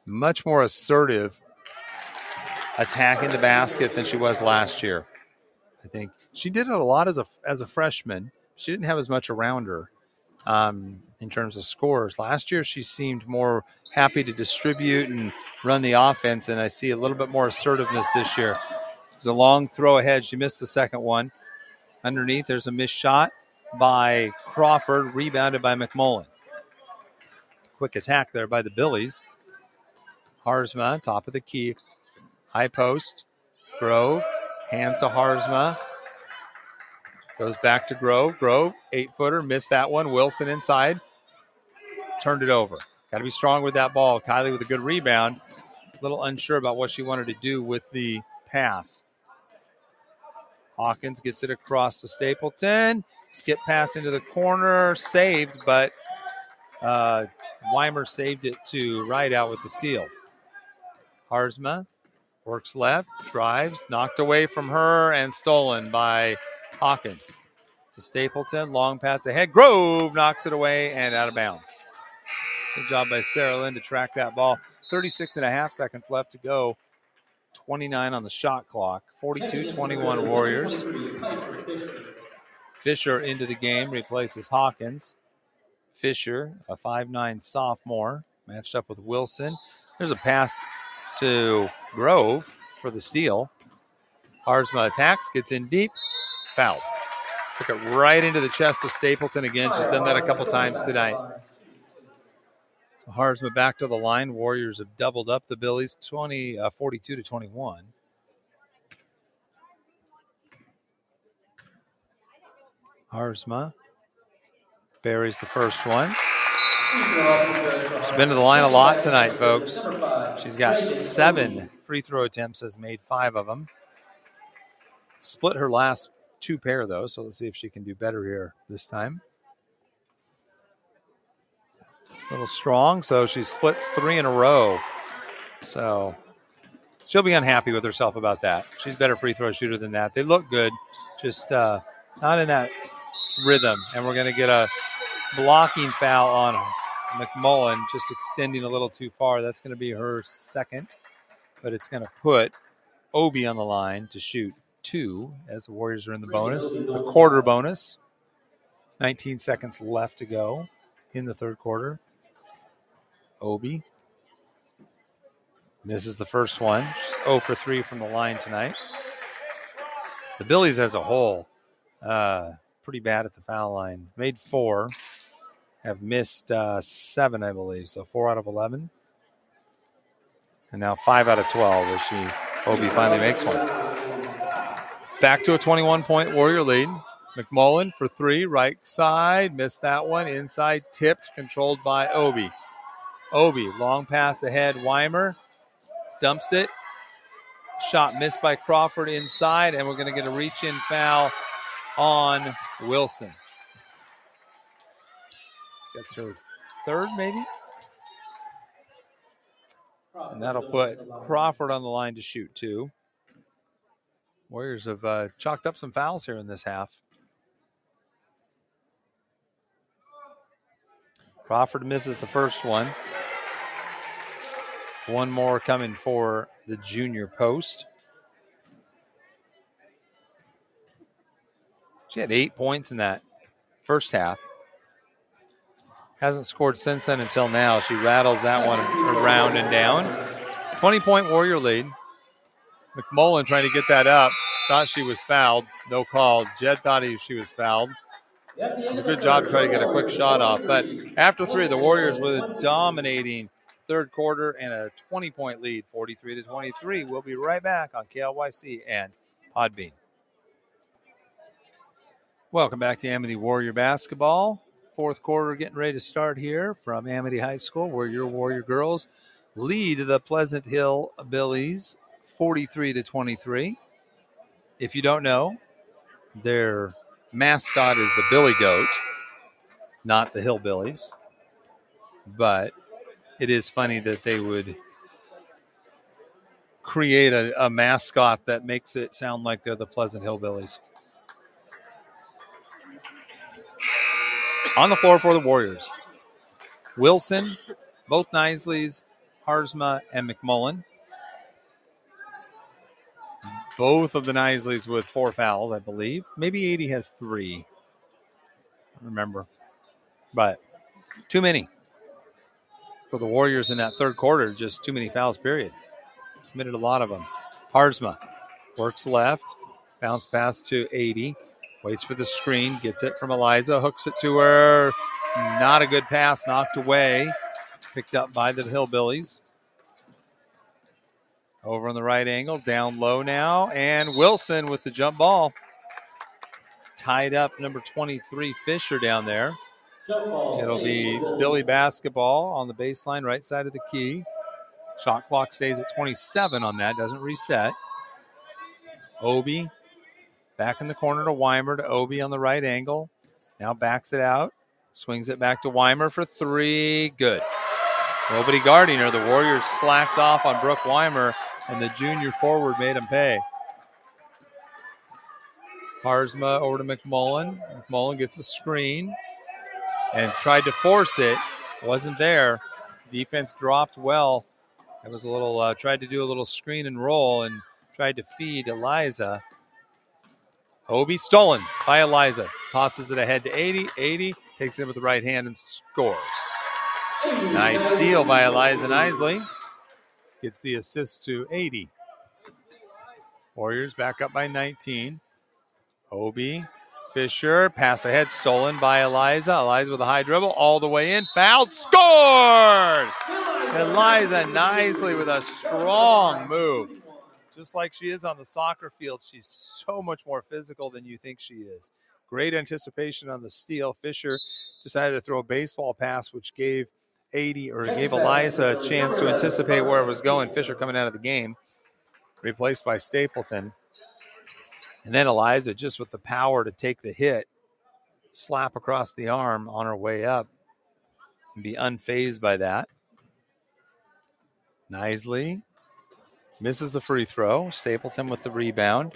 much more assertive attacking the basket than she was last year. I think she did it a lot as a as a freshman. She didn't have as much around her um, in terms of scores. Last year, she seemed more happy to distribute and run the offense, and I see a little bit more assertiveness this year. There's a long throw ahead. She missed the second one. Underneath, there's a missed shot by Crawford, rebounded by McMullen. Quick attack there by the Billies. Harzma, top of the key. High post. Grove, hands to Harzma. Goes back to Grove. Grove, eight-footer, missed that one. Wilson inside. Turned it over. Got to be strong with that ball. Kylie with a good rebound. A little unsure about what she wanted to do with the pass. Hawkins gets it across to Stapleton. Skip pass into the corner. Saved, but uh, Weimer saved it to right out with the steal. Harzma works left, drives, knocked away from her, and stolen by Hawkins. To Stapleton, long pass ahead. Grove knocks it away and out of bounds. Good job by Sarah Lynn to track that ball. thirty-six and a half seconds left to go. twenty-nine on the shot clock. forty-two twenty-one Warriors. Fisher into the game, replaces Hawkins. Fisher, a five nine sophomore, matched up with Wilson. There's a pass to Grove for the steal. Harzma attacks, gets in deep, fouled. Took it right into the chest of Stapleton again. She's done that a couple times tonight. So Harzma back to the line. Warriors have doubled up the Billies, twenty, uh, forty-two to twenty-one. Harzma buries the first one. She's been to the line a lot tonight, folks. She's got seven free throw attempts, has made five of them. Split her last two pair, though, so let's see if she can do better here this time. A little strong, so she splits three in a row. So she'll be unhappy with herself about that. She's a better free throw shooter than that. They look good, just uh, not in that rhythm. And we're going to get a blocking foul on McMullen, just extending a little too far. That's going to be her second, but it's going to put Obi on the line to shoot two as the Warriors are in the bonus, the quarter bonus. nineteen seconds left to go in the third quarter. Obi misses the first one. She's zero for three from the line tonight. The Billies as a whole, uh, pretty bad at the foul line. Made four, have missed uh, seven, I believe. So four out of eleven. And now five out of twelve as she, Obi finally makes one. Back to a twenty-one point Warrior lead. McMullen for three, right side. Missed that one. Inside, tipped, controlled by Obi. Obi, long pass ahead. Weimer dumps it. Shot missed by Crawford inside, and we're going to get a reach-in foul on Wilson. That's her third, maybe? And that'll put Crawford on the line to shoot two. Warriors have uh, chalked up some fouls here in this half. Crawford misses the first one. One more coming for the junior post. She had eight points in that first half. Hasn't scored since then until now. She rattles that one around and down. twenty-point Warrior lead. McMullen trying to get that up. Thought she was fouled. No call. Jed thought he, she was fouled. It was a good job trying to get a quick shot off. But after three, the Warriors with a dominating third quarter and a twenty-point lead, forty-three to twenty-three. We'll be right back on K L Y C and Podbean. Welcome back to Amity Warrior Basketball. Fourth quarter getting ready to start here from Amity High School, where your Warrior girls lead the Pleasant Hill Billies forty-three to twenty-three. If you don't know, their mascot is the Billy Goat, not the Hillbillies. But it is funny that they would create a, a mascot that makes it sound like they're the Pleasant Hillbillies. On the floor for the Warriors, Wilson, both Knisleys, Harzma and McMullen. Both of the Knisleys with four fouls, I believe. Maybe eighty has three. I don't remember. But too many for the Warriors in that third quarter. Just too many fouls, period. Committed a lot of them. Harzma works left. Bounce pass to eighty. Waits for the screen. Gets it from Eliza. Hooks it to her. Not a good pass. Knocked away. Picked up by the Hillbillies. Over on the right angle. Down low now. And Wilson with the jump ball. Tied up number twenty-three, Fisher, down there. It'll be Billy basketball on the baseline, right side of the key. Shot clock stays at twenty-seven on that. Doesn't reset. Obi back in the corner to Weimer, to Obi on the right angle. Now backs it out. Swings it back to Weimer for three. Good. Nobody guarding her. The Warriors slacked off on Brooke Weimer, and the junior forward made him pay. Harzma over to McMullen. McMullen gets a screen and tried to force it. Wasn't there. Defense dropped well. It was a little, uh, tried to do a little screen and roll and tried to feed Eliza. Obi stolen by Eliza. Tosses it ahead to eighty. eighty takes it with the right hand and scores. Nice steal by Eliza Knisley. Gets the assist to eighty. Warriors back up by nineteen. Obi, Fisher, pass ahead, stolen by Eliza. Eliza with a high dribble, all the way in, fouled, scores! Eliza Knisley with a strong move. Just like she is on the soccer field, she's so much more physical than you think she is. Great anticipation on the steal. Fisher decided to throw a baseball pass, which gave eighty or gave Eliza a chance to anticipate where it was going. Fisher coming out of the game, replaced by Stapleton. And then Eliza, just with the power to take the hit, slap across the arm on her way up and be unfazed by that. Knisley misses the free throw. Stapleton with the rebound.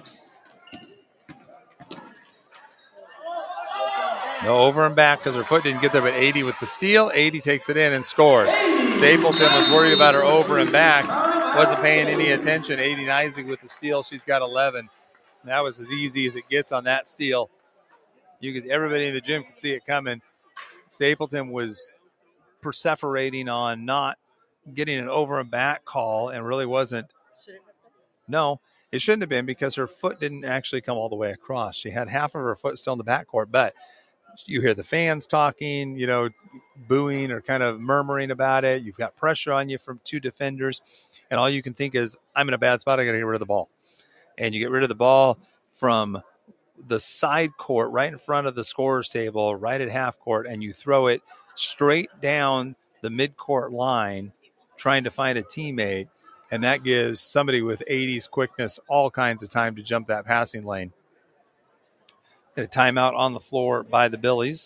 No over and back because her foot didn't get there, but eighty with the steal. eighty takes it in and scores. Stapleton was worried about her over and back. Wasn't paying any attention. eighty Knisley with the steal. She's got eleven. That was as easy as it gets on that steal. You could, everybody in the gym could see it coming. Stapleton was perseverating on not getting an over and back call and really wasn't. No, it shouldn't have been because her foot didn't actually come all the way across. She had half of her foot still in the backcourt, but you hear the fans talking, you know, booing or kind of murmuring about it. You've got pressure on you from two defenders, and all you can think is, I'm in a bad spot. I got to get rid of the ball. And you get rid of the ball from the side court right in front of the scorer's table, right at half court, and you throw it straight down the midcourt line trying to find a teammate, and that gives somebody with eighties quickness all kinds of time to jump that passing lane. A timeout on the floor by the Billies.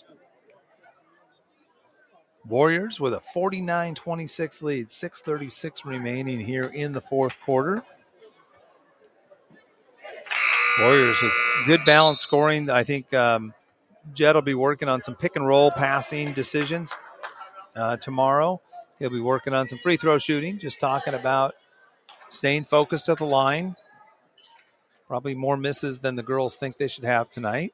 Warriors with a forty-nine twenty-six lead, six thirty-six remaining here in the fourth quarter. Warriors with good balance scoring. I think um, Jed will be working on some pick and roll passing decisions uh, tomorrow. He'll be working on some free throw shooting, just talking about staying focused at the line. Probably more misses than the girls think they should have tonight.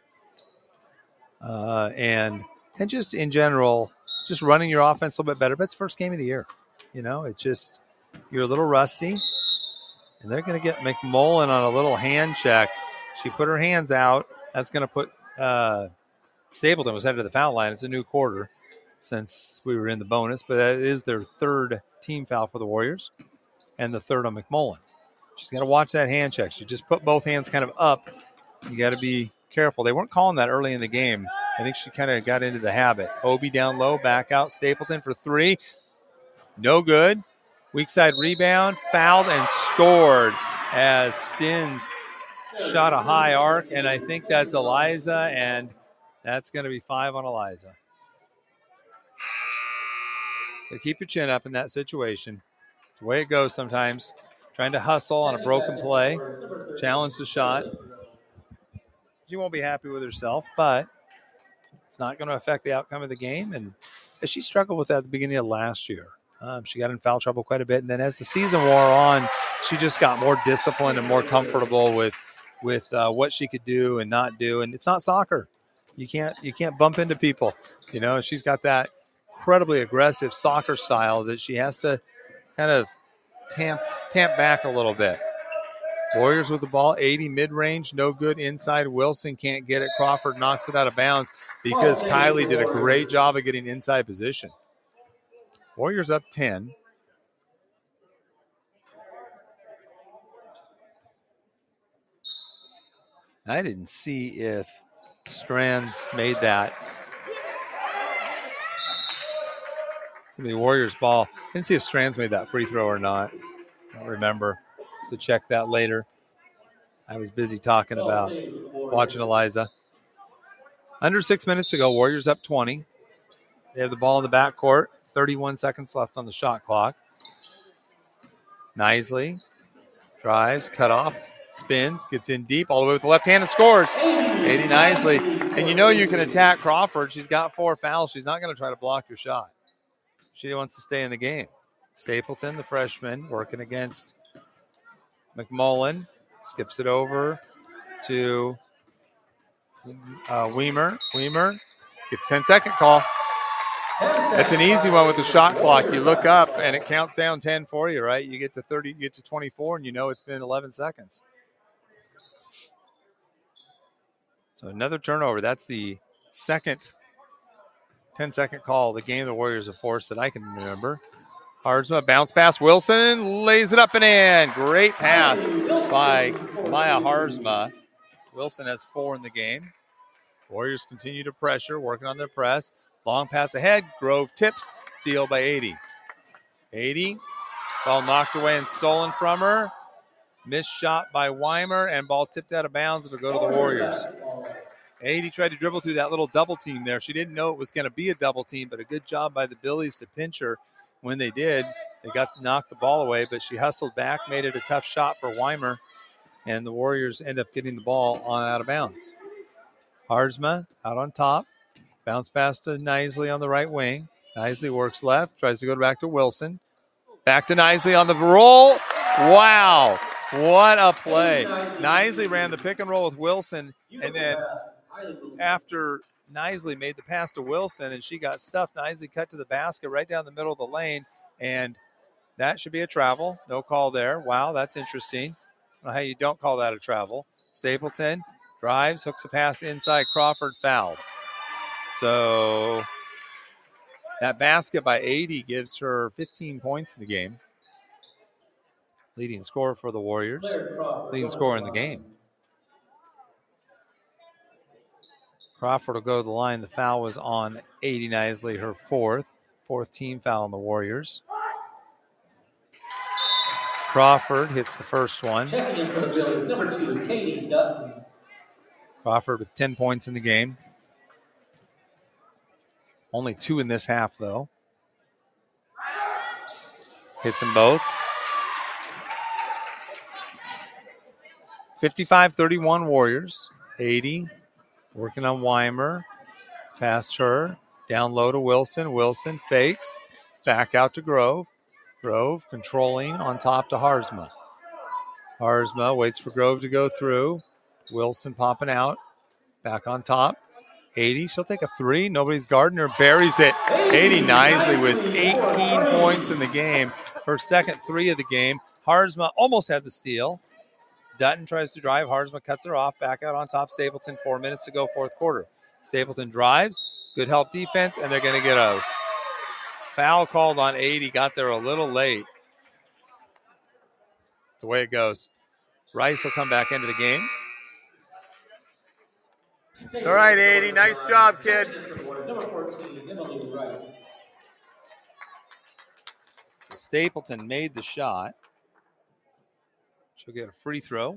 Uh, and and just in general, just running your offense a little bit better. But it's first game of the year. You know, it's just, you're a little rusty. And they're going to get McMullen on a little hand check. She put her hands out. That's going to put uh, Stapleton was headed to the foul line. It's a new quarter since we were in the bonus, but that is their third team foul for the Warriors and the third on McMullen. She's got to watch that hand check. She just put both hands kind of up. You got to be careful. They weren't calling that early in the game. I think she kind of got into the habit. Obi down low, back out. Stapleton for three. No good. Weak side rebound, fouled and scored as Stins shot a high arc, and I think that's Eliza, and that's going to be five on Eliza. So keep your chin up in that situation. It's the way it goes sometimes. Trying to hustle on a broken play, challenge the shot. She won't be happy with herself, but it's not going to affect the outcome of the game, and she struggled with that at the beginning of last year. Um, she got in foul trouble quite a bit. And then as the season wore on, she just got more disciplined and more comfortable with with uh, what she could do and not do. And it's not soccer. You can't you can't bump into people. You know, she's got that incredibly aggressive soccer style that she has to kind of tamp tamp back a little bit. Warriors with the ball, eighty mid-range, no good inside. Wilson can't get it. Crawford knocks it out of bounds because Kylie did a great job of getting inside position. Warriors up ten. I didn't see if Strands made that. It's going to be Warriors ball. Didn't see if Strands made that free throw or not. I don't remember. To check that later. I was busy talking about watching Eliza. Under six minutes to go, Warriors up twenty. They have the ball in the backcourt. thirty-one seconds left on the shot clock. Knisely drives, cut off, spins, gets in deep all the way with the left hand and scores. Katie Knisely. And you know you can attack Crawford. She's got four fouls. She's not going to try to block your shot. She wants to stay in the game. Stapleton, the freshman, working against McMullen. Skips it over to uh, Weimer. Weimer gets ten-second call. That's an easy one with the shot clock. You look up and it counts down ten for you, right? You get to thirty, you get to twenty-four, and you know it's been eleven seconds. So another turnover. That's the second ten-second call of the game the Warriors have forced that I can remember. Hardsma, bounce pass. Wilson lays it up and in. Great pass by Maya Harzma. Wilson has four in the game. Warriors continue to pressure, working on their press. Long pass ahead. Grove tips. Seal by eighty. eighty. Ball knocked away and stolen from her. Missed shot by Weimer, and ball tipped out of bounds. It'll go to the Warriors. eighty tried to dribble through that little double team there. She didn't know it was going to be a double team, but a good job by the Billies to pinch her. When they did, they got to knock the ball away, but she hustled back, made it a tough shot for Weimer, and the Warriors end up getting the ball on out of bounds. Harzma out on top. Bounce pass to Knisely on the right wing. Knisely works left, tries to go back to Wilson. Back to Knisely on the roll. Wow, what a play. Knisely ran the pick and roll with Wilson, and then after Knisely made the pass to Wilson, and she got stuffed. Knisely cut to the basket right down the middle of the lane, and that should be a travel. No call there. Wow, that's interesting. I don't know how you don't call that a travel. Stapleton drives, hooks a pass inside. Crawford fouled. So that basket by eighty gives her fifteen points in the game. Leading scorer for the Warriors. Leading scorer in the game. Crawford will go to the line. The foul was on eighty Knisely, her fourth. Fourth team foul on the Warriors. Crawford hits the first one. Checking in for the Billies, number two, Katie Dutton. Crawford with ten points in the game. Only two in this half, though. Hits them both. fifty-five thirty-one Warriors. eighty. Working on Weimer. Past her. Down low to Wilson. Wilson fakes. Back out to Grove. Grove controlling on top to Harzma. Harzma waits for Grove to go through. Wilson popping out. Back on top. eighty. She'll take a three. Nobody's guarding her. Buries it. eighty Knisely with eighteen points in the game. Her second three of the game. Harzma almost had the steal. Dutton tries to drive. Harzma cuts her off. Back out on top. Stapleton, four minutes to go, fourth quarter. Stapleton drives. Good help defense, and they're going to get a foul called on eighty. Got there a little late. That's the way it goes. Rice will come back into the game. All right, eighty. Nice job, kid. Number fourteen, Emily Rice. So Stapleton made the shot. She'll get a free throw.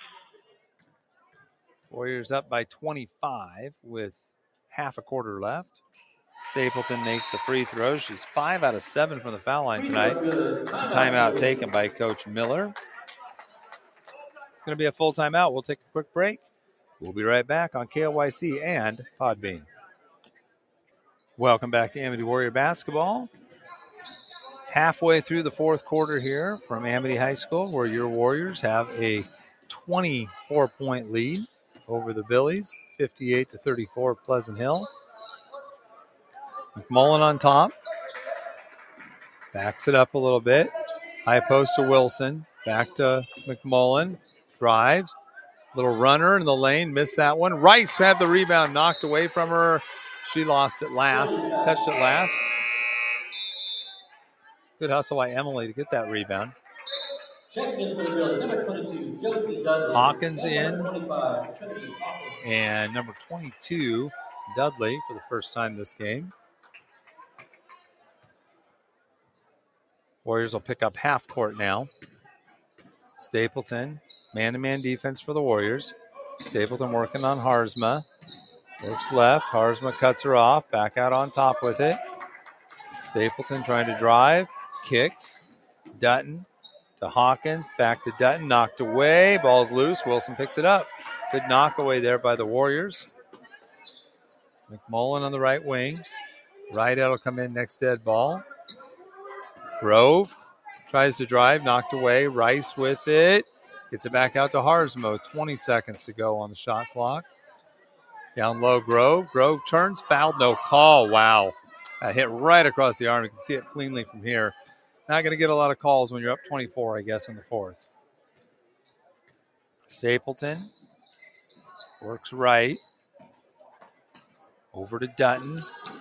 Warriors up by twenty-five with half a quarter left. Stapleton makes the free throw. She's five out of seven from the foul line tonight. Timeout taken by Coach Miller. It's going to be a full timeout. We'll take a quick break. We'll be right back on K L Y C and Podbean. Welcome back to Amity Warrior Basketball. halfway through the fourth quarter here from Amity High School, where your Warriors have a twenty-four point lead over the Billies, fifty-eight to thirty-four Pleasant Hill. McMullen on top. Backs it up a little bit. High post to Wilson. Back to McMullen. Drives. Little runner in the lane. Missed that one. Rice had the rebound knocked away from her. She lost it last. Touched it last. Good hustle by Emily to get that rebound. Checking in for the Bills, number twenty-two, Josie Dudley. Hawkins and in. Number twenty-five, Trinity Hawkins. And number twenty-two, Dudley, for the first time this game. Warriors will pick up half court now. Stapleton, man-to-man defense for the Warriors. Stapleton working on Harzma. Works left. Harzma cuts her off. Back out on top with it. Stapleton trying to drive. Kicks. Dutton to Hawkins. Back to Dutton. Knocked away. Ball's loose. Wilson picks it up. Good knock away there by the Warriors. McMullen on the right wing. Rideout will come in next dead ball. Grove tries to drive, knocked away. Rice with it. Gets it back out to Harzmo. twenty seconds to go on the shot clock. Down low, Grove. Grove turns, fouled, no call. Wow. That hit right across the arm. You can see it cleanly from here. Not going to get a lot of calls when you're up twenty-four, I guess, in the fourth. Stapleton works right. Over to Dutton.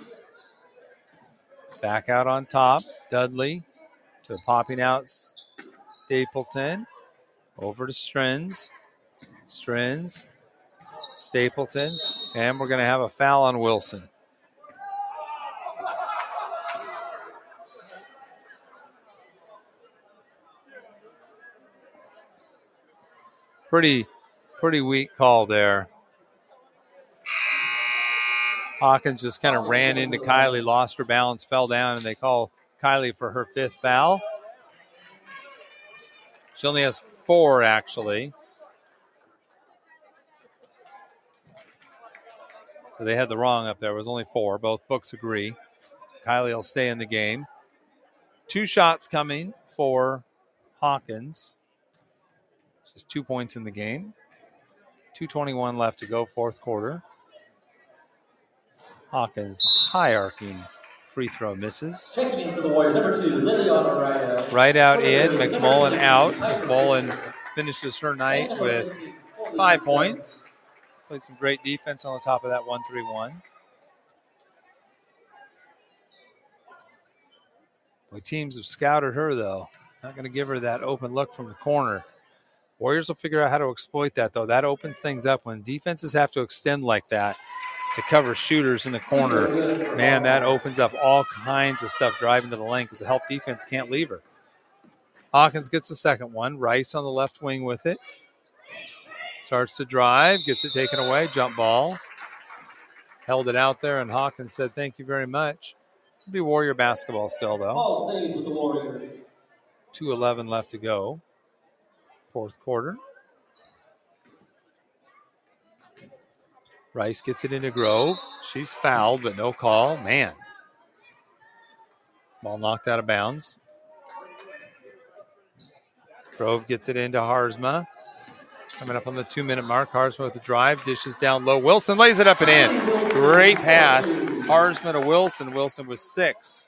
Back out on top. Dudley to popping out Stapleton. Over to Strins. Strins. Stapleton. And we're going to have a foul on Wilson. Pretty, pretty weak call there. Hawkins just kind of ran into Kylie, lost her balance, fell down, and they call Kylie for her fifth foul. She only has four, actually. So they had the wrong up there. It was only four. Both books agree. So Kylie will stay in the game. Two shots coming for Hawkins. Just two points in the game. two twenty-one left to go, fourth quarter. Hawkins, high arcing free throw misses. Checking in for the Warriors, number two, Liliana Rideout. Right out in, McMullen out. McMullen finishes her night with five points. Played some great defense on the top of that one three one. Boy, teams have scouted her, though. Not going to give her that open look from the corner. Warriors will figure out how to exploit that, though. That opens things up when defenses have to extend like that to cover shooters in the corner. Man, that opens up all kinds of stuff driving to the lane because the help defense can't leave her. Hawkins gets the second one. Rice on the left wing with it. Starts to drive, gets it taken away. Jump ball. Held it out there, and Hawkins said, thank you very much. It'll be Warrior basketball still, though. Ball stays with the Warriors. two eleven left to go. Fourth quarter. Rice gets it into Grove. She's fouled, but no call. Man. Ball knocked out of bounds. Grove gets it into Harzma. Coming up on the two-minute mark. Harzma with the drive. Dishes down low. Wilson lays it up and in. Great pass. Harzma to Wilson. Wilson with six.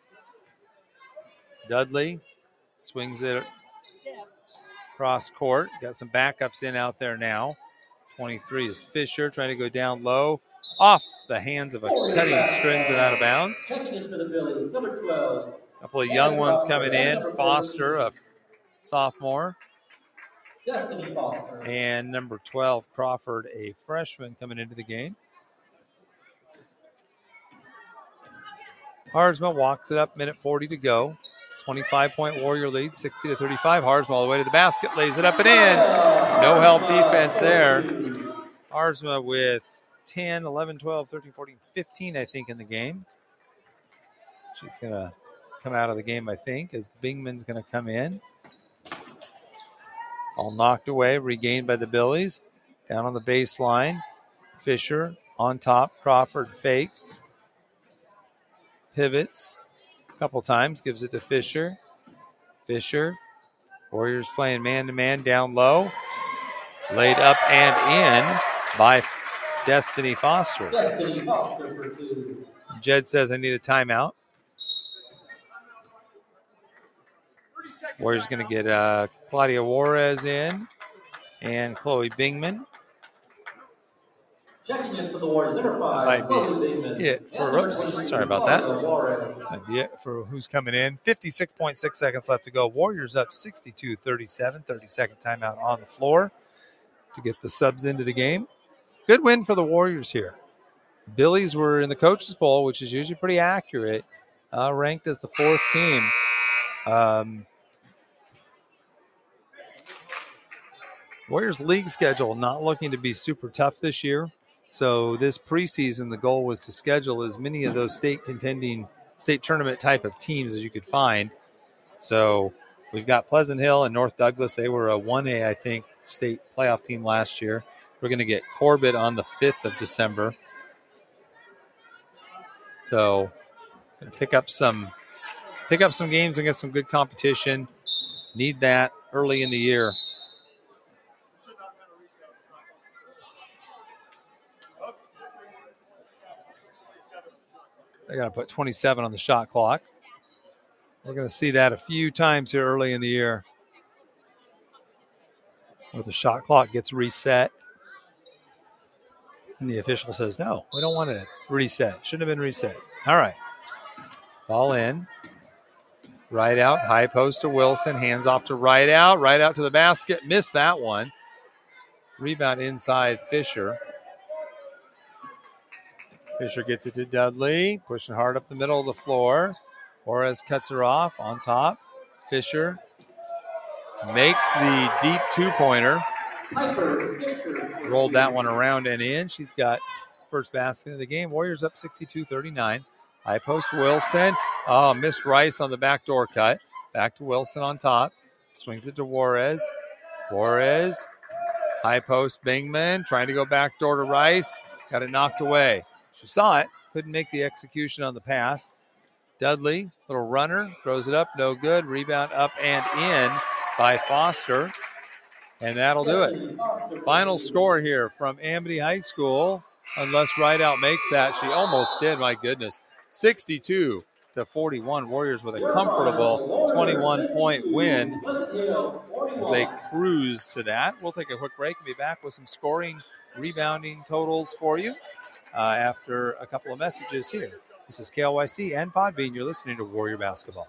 Dudley swings it across court. Got some backups in out there now. twenty-three is Fisher trying to go down low. Off the hands of a cutting Strins and out of bounds. Checking in for the Billies, number twelve. A couple of young ones coming in. Foster, a sophomore. Destiny Foster. And number twelve, Crawford, a freshman coming into the game. Harzma walks it up, minute forty to go. twenty-five point Warrior lead, sixty to thirty-five. Harzma all the way to the basket, lays it up and in. No help defense there. Harzma with ten, eleven, twelve, thirteen, fourteen, fifteen, I think, in the game. She's going to come out of the game, I think, as Bingman's going to come in. All knocked away, regained by the Billies. Down on the baseline. Fisher on top. Crawford fakes. Pivots. couple times, gives it to Fisher. Fisher. Warriors playing man-to-man down low. Laid up and in by Destiny Foster. Destiny Foster for two. Jed says I need a timeout. Warriors going to get uh, Claudia Juarez in and Chloe Bingman. Checking in for the Warriors, number five, Might be Chloe Bingman. it for, And number oops, twenty-three, sorry about that. Claudia Juarez. Might be it for who's coming in. fifty-six point six seconds left to go. Warriors up sixty-two thirty-seven. thirty-second timeout on the floor to get the subs into the game. Good win for the Warriors here. Billies were in the coaches poll, which is usually pretty accurate, uh, ranked as the fourth team. Um, Warriors league schedule not looking to be super tough this year. So this preseason, the goal was to schedule as many of those state contending, state tournament type of teams as you could find. So we've got Pleasant Hill and North Douglas. They were a one A, I think, state playoff team last year. We're going to get Corbett on the fifth of December. So going to pick up some, pick up some games and get some good competition. Need that early in the year. They got to put twenty-seven on the shot clock. We're going to see that a few times here early in the year, where the shot clock gets reset. And the official says, no, we don't want it reset. Shouldn't have been reset. All right. Ball in. Right out. High post to Wilson. Hands off to right out. Right out to the basket. Missed that one. Rebound inside Fisher. Fisher gets it to Dudley. Pushing hard up the middle of the floor. Juarez cuts her off on top. Fisher makes the deep two-pointer. Rolled that one around and in. She's got first basket of the game. Warriors up sixty-two thirty-nine. High post Wilson. Oh, missed Rice on the backdoor cut. Back to Wilson on top. Swings it to Juarez. Juarez. High post Bingman. Trying to go backdoor to Rice. Got it knocked away. She saw it. Couldn't make the execution on the pass. Dudley, little runner. Throws it up. No good. Rebound up and in by Foster. And that'll do it. Final score here from Amity High School. Unless Rideout makes that. She almost did, my goodness. sixty-two to forty-one. Warriors with a comfortable twenty-one point win as they cruise to that. We'll take a quick break and be back with some scoring, rebounding totals for you uh, after a couple of messages here. This is K L Y C and Podbean. You're listening to Warrior Basketball.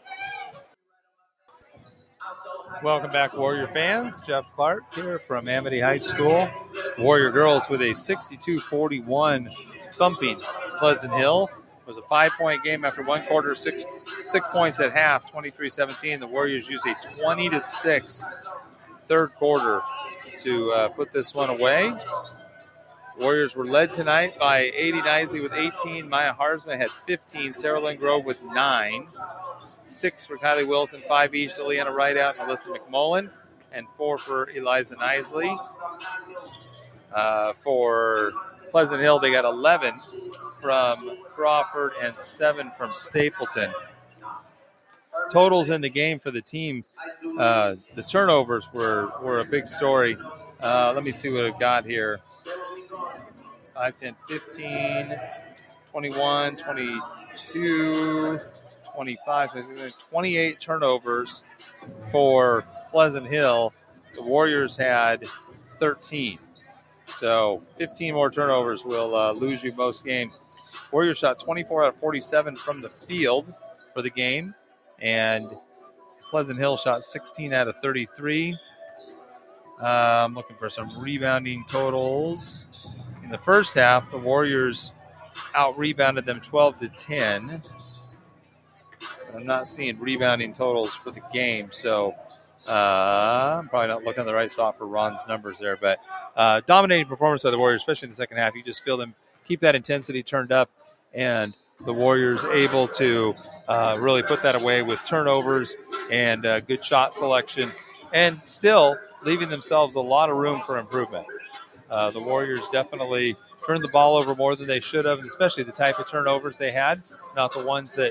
Welcome back, Warrior fans. Jeff Clark here from Amity High School. Warrior girls with a sixty-two forty-one thumping Pleasant Hill. It was a five-point game after one quarter, six six points at half, twenty-three seventeen. The Warriors used a twenty to six third quarter to uh, put this one away. Warriors were led tonight by Adi Knisely with eighteen. Maya Harzma had fifteen. Sarah Lynn Grove with nine. Six for Kylie Wilson, five each to Leanna Rideout and Alyssa McMullen, and four for Eliza Knisely. Uh, for Pleasant Hill, they got eleven from Crawford and seven from Stapleton. Totals in the game for the team. Uh, the turnovers were, were a big story. Uh, let me see what I've got here. five, ten, fifteen, twenty-one, twenty-two, twenty-five, twenty-eight turnovers for Pleasant Hill. The Warriors had thirteen. So fifteen more turnovers will uh, lose you most games. Warriors shot twenty-four out of forty-seven from the field for the game. And Pleasant Hill shot sixteen out of thirty-three. Uh, I'm looking for some rebounding totals. In the first half, the Warriors out-rebounded them twelve to ten. I'm not seeing rebounding totals for the game, so uh, I'm probably not looking in the right spot for Ron's numbers there. But uh, dominating performance by the Warriors, especially in the second half. You just feel them keep that intensity turned up, and the Warriors able to uh, really put that away with turnovers and uh, good shot selection, and still leaving themselves a lot of room for improvement. Uh, the Warriors definitely turned the ball over more than they should have, and especially the type of turnovers they had, not the ones that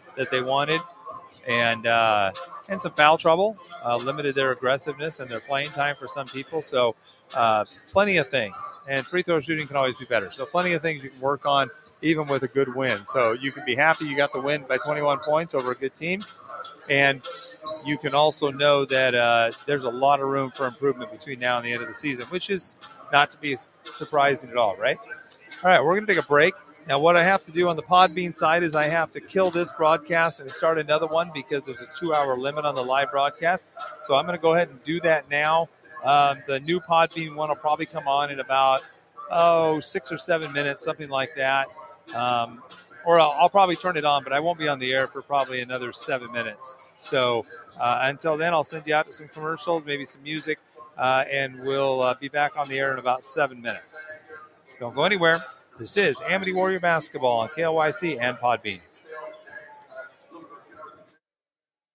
that they wanted, and uh, and some foul trouble uh, limited their aggressiveness and their playing time for some people. So uh, plenty of things, and free throw shooting can always be better. So plenty of things you can work on even with a good win. So you can be happy you got the win by twenty-one points over a good team, and you can also know that uh, there's a lot of room for improvement between now and the end of the season, which is not to be surprising at all, right? All right, we're going to take a break. Now, what I have to do on the Podbean side is I have to kill this broadcast and start another one because there's a two-hour limit on the live broadcast. So I'm going to go ahead and do that now. Um, the new Podbean one will probably come on in about, oh, six or seven minutes, something like that. Um, or I'll, I'll probably turn it on, but I won't be on the air for probably another seven minutes. So uh, until then, I'll send you out to some commercials, maybe some music, uh, and we'll uh, be back on the air in about seven minutes. Don't go anywhere. This is Amity Warrior Basketball on K L Y C and Podbean.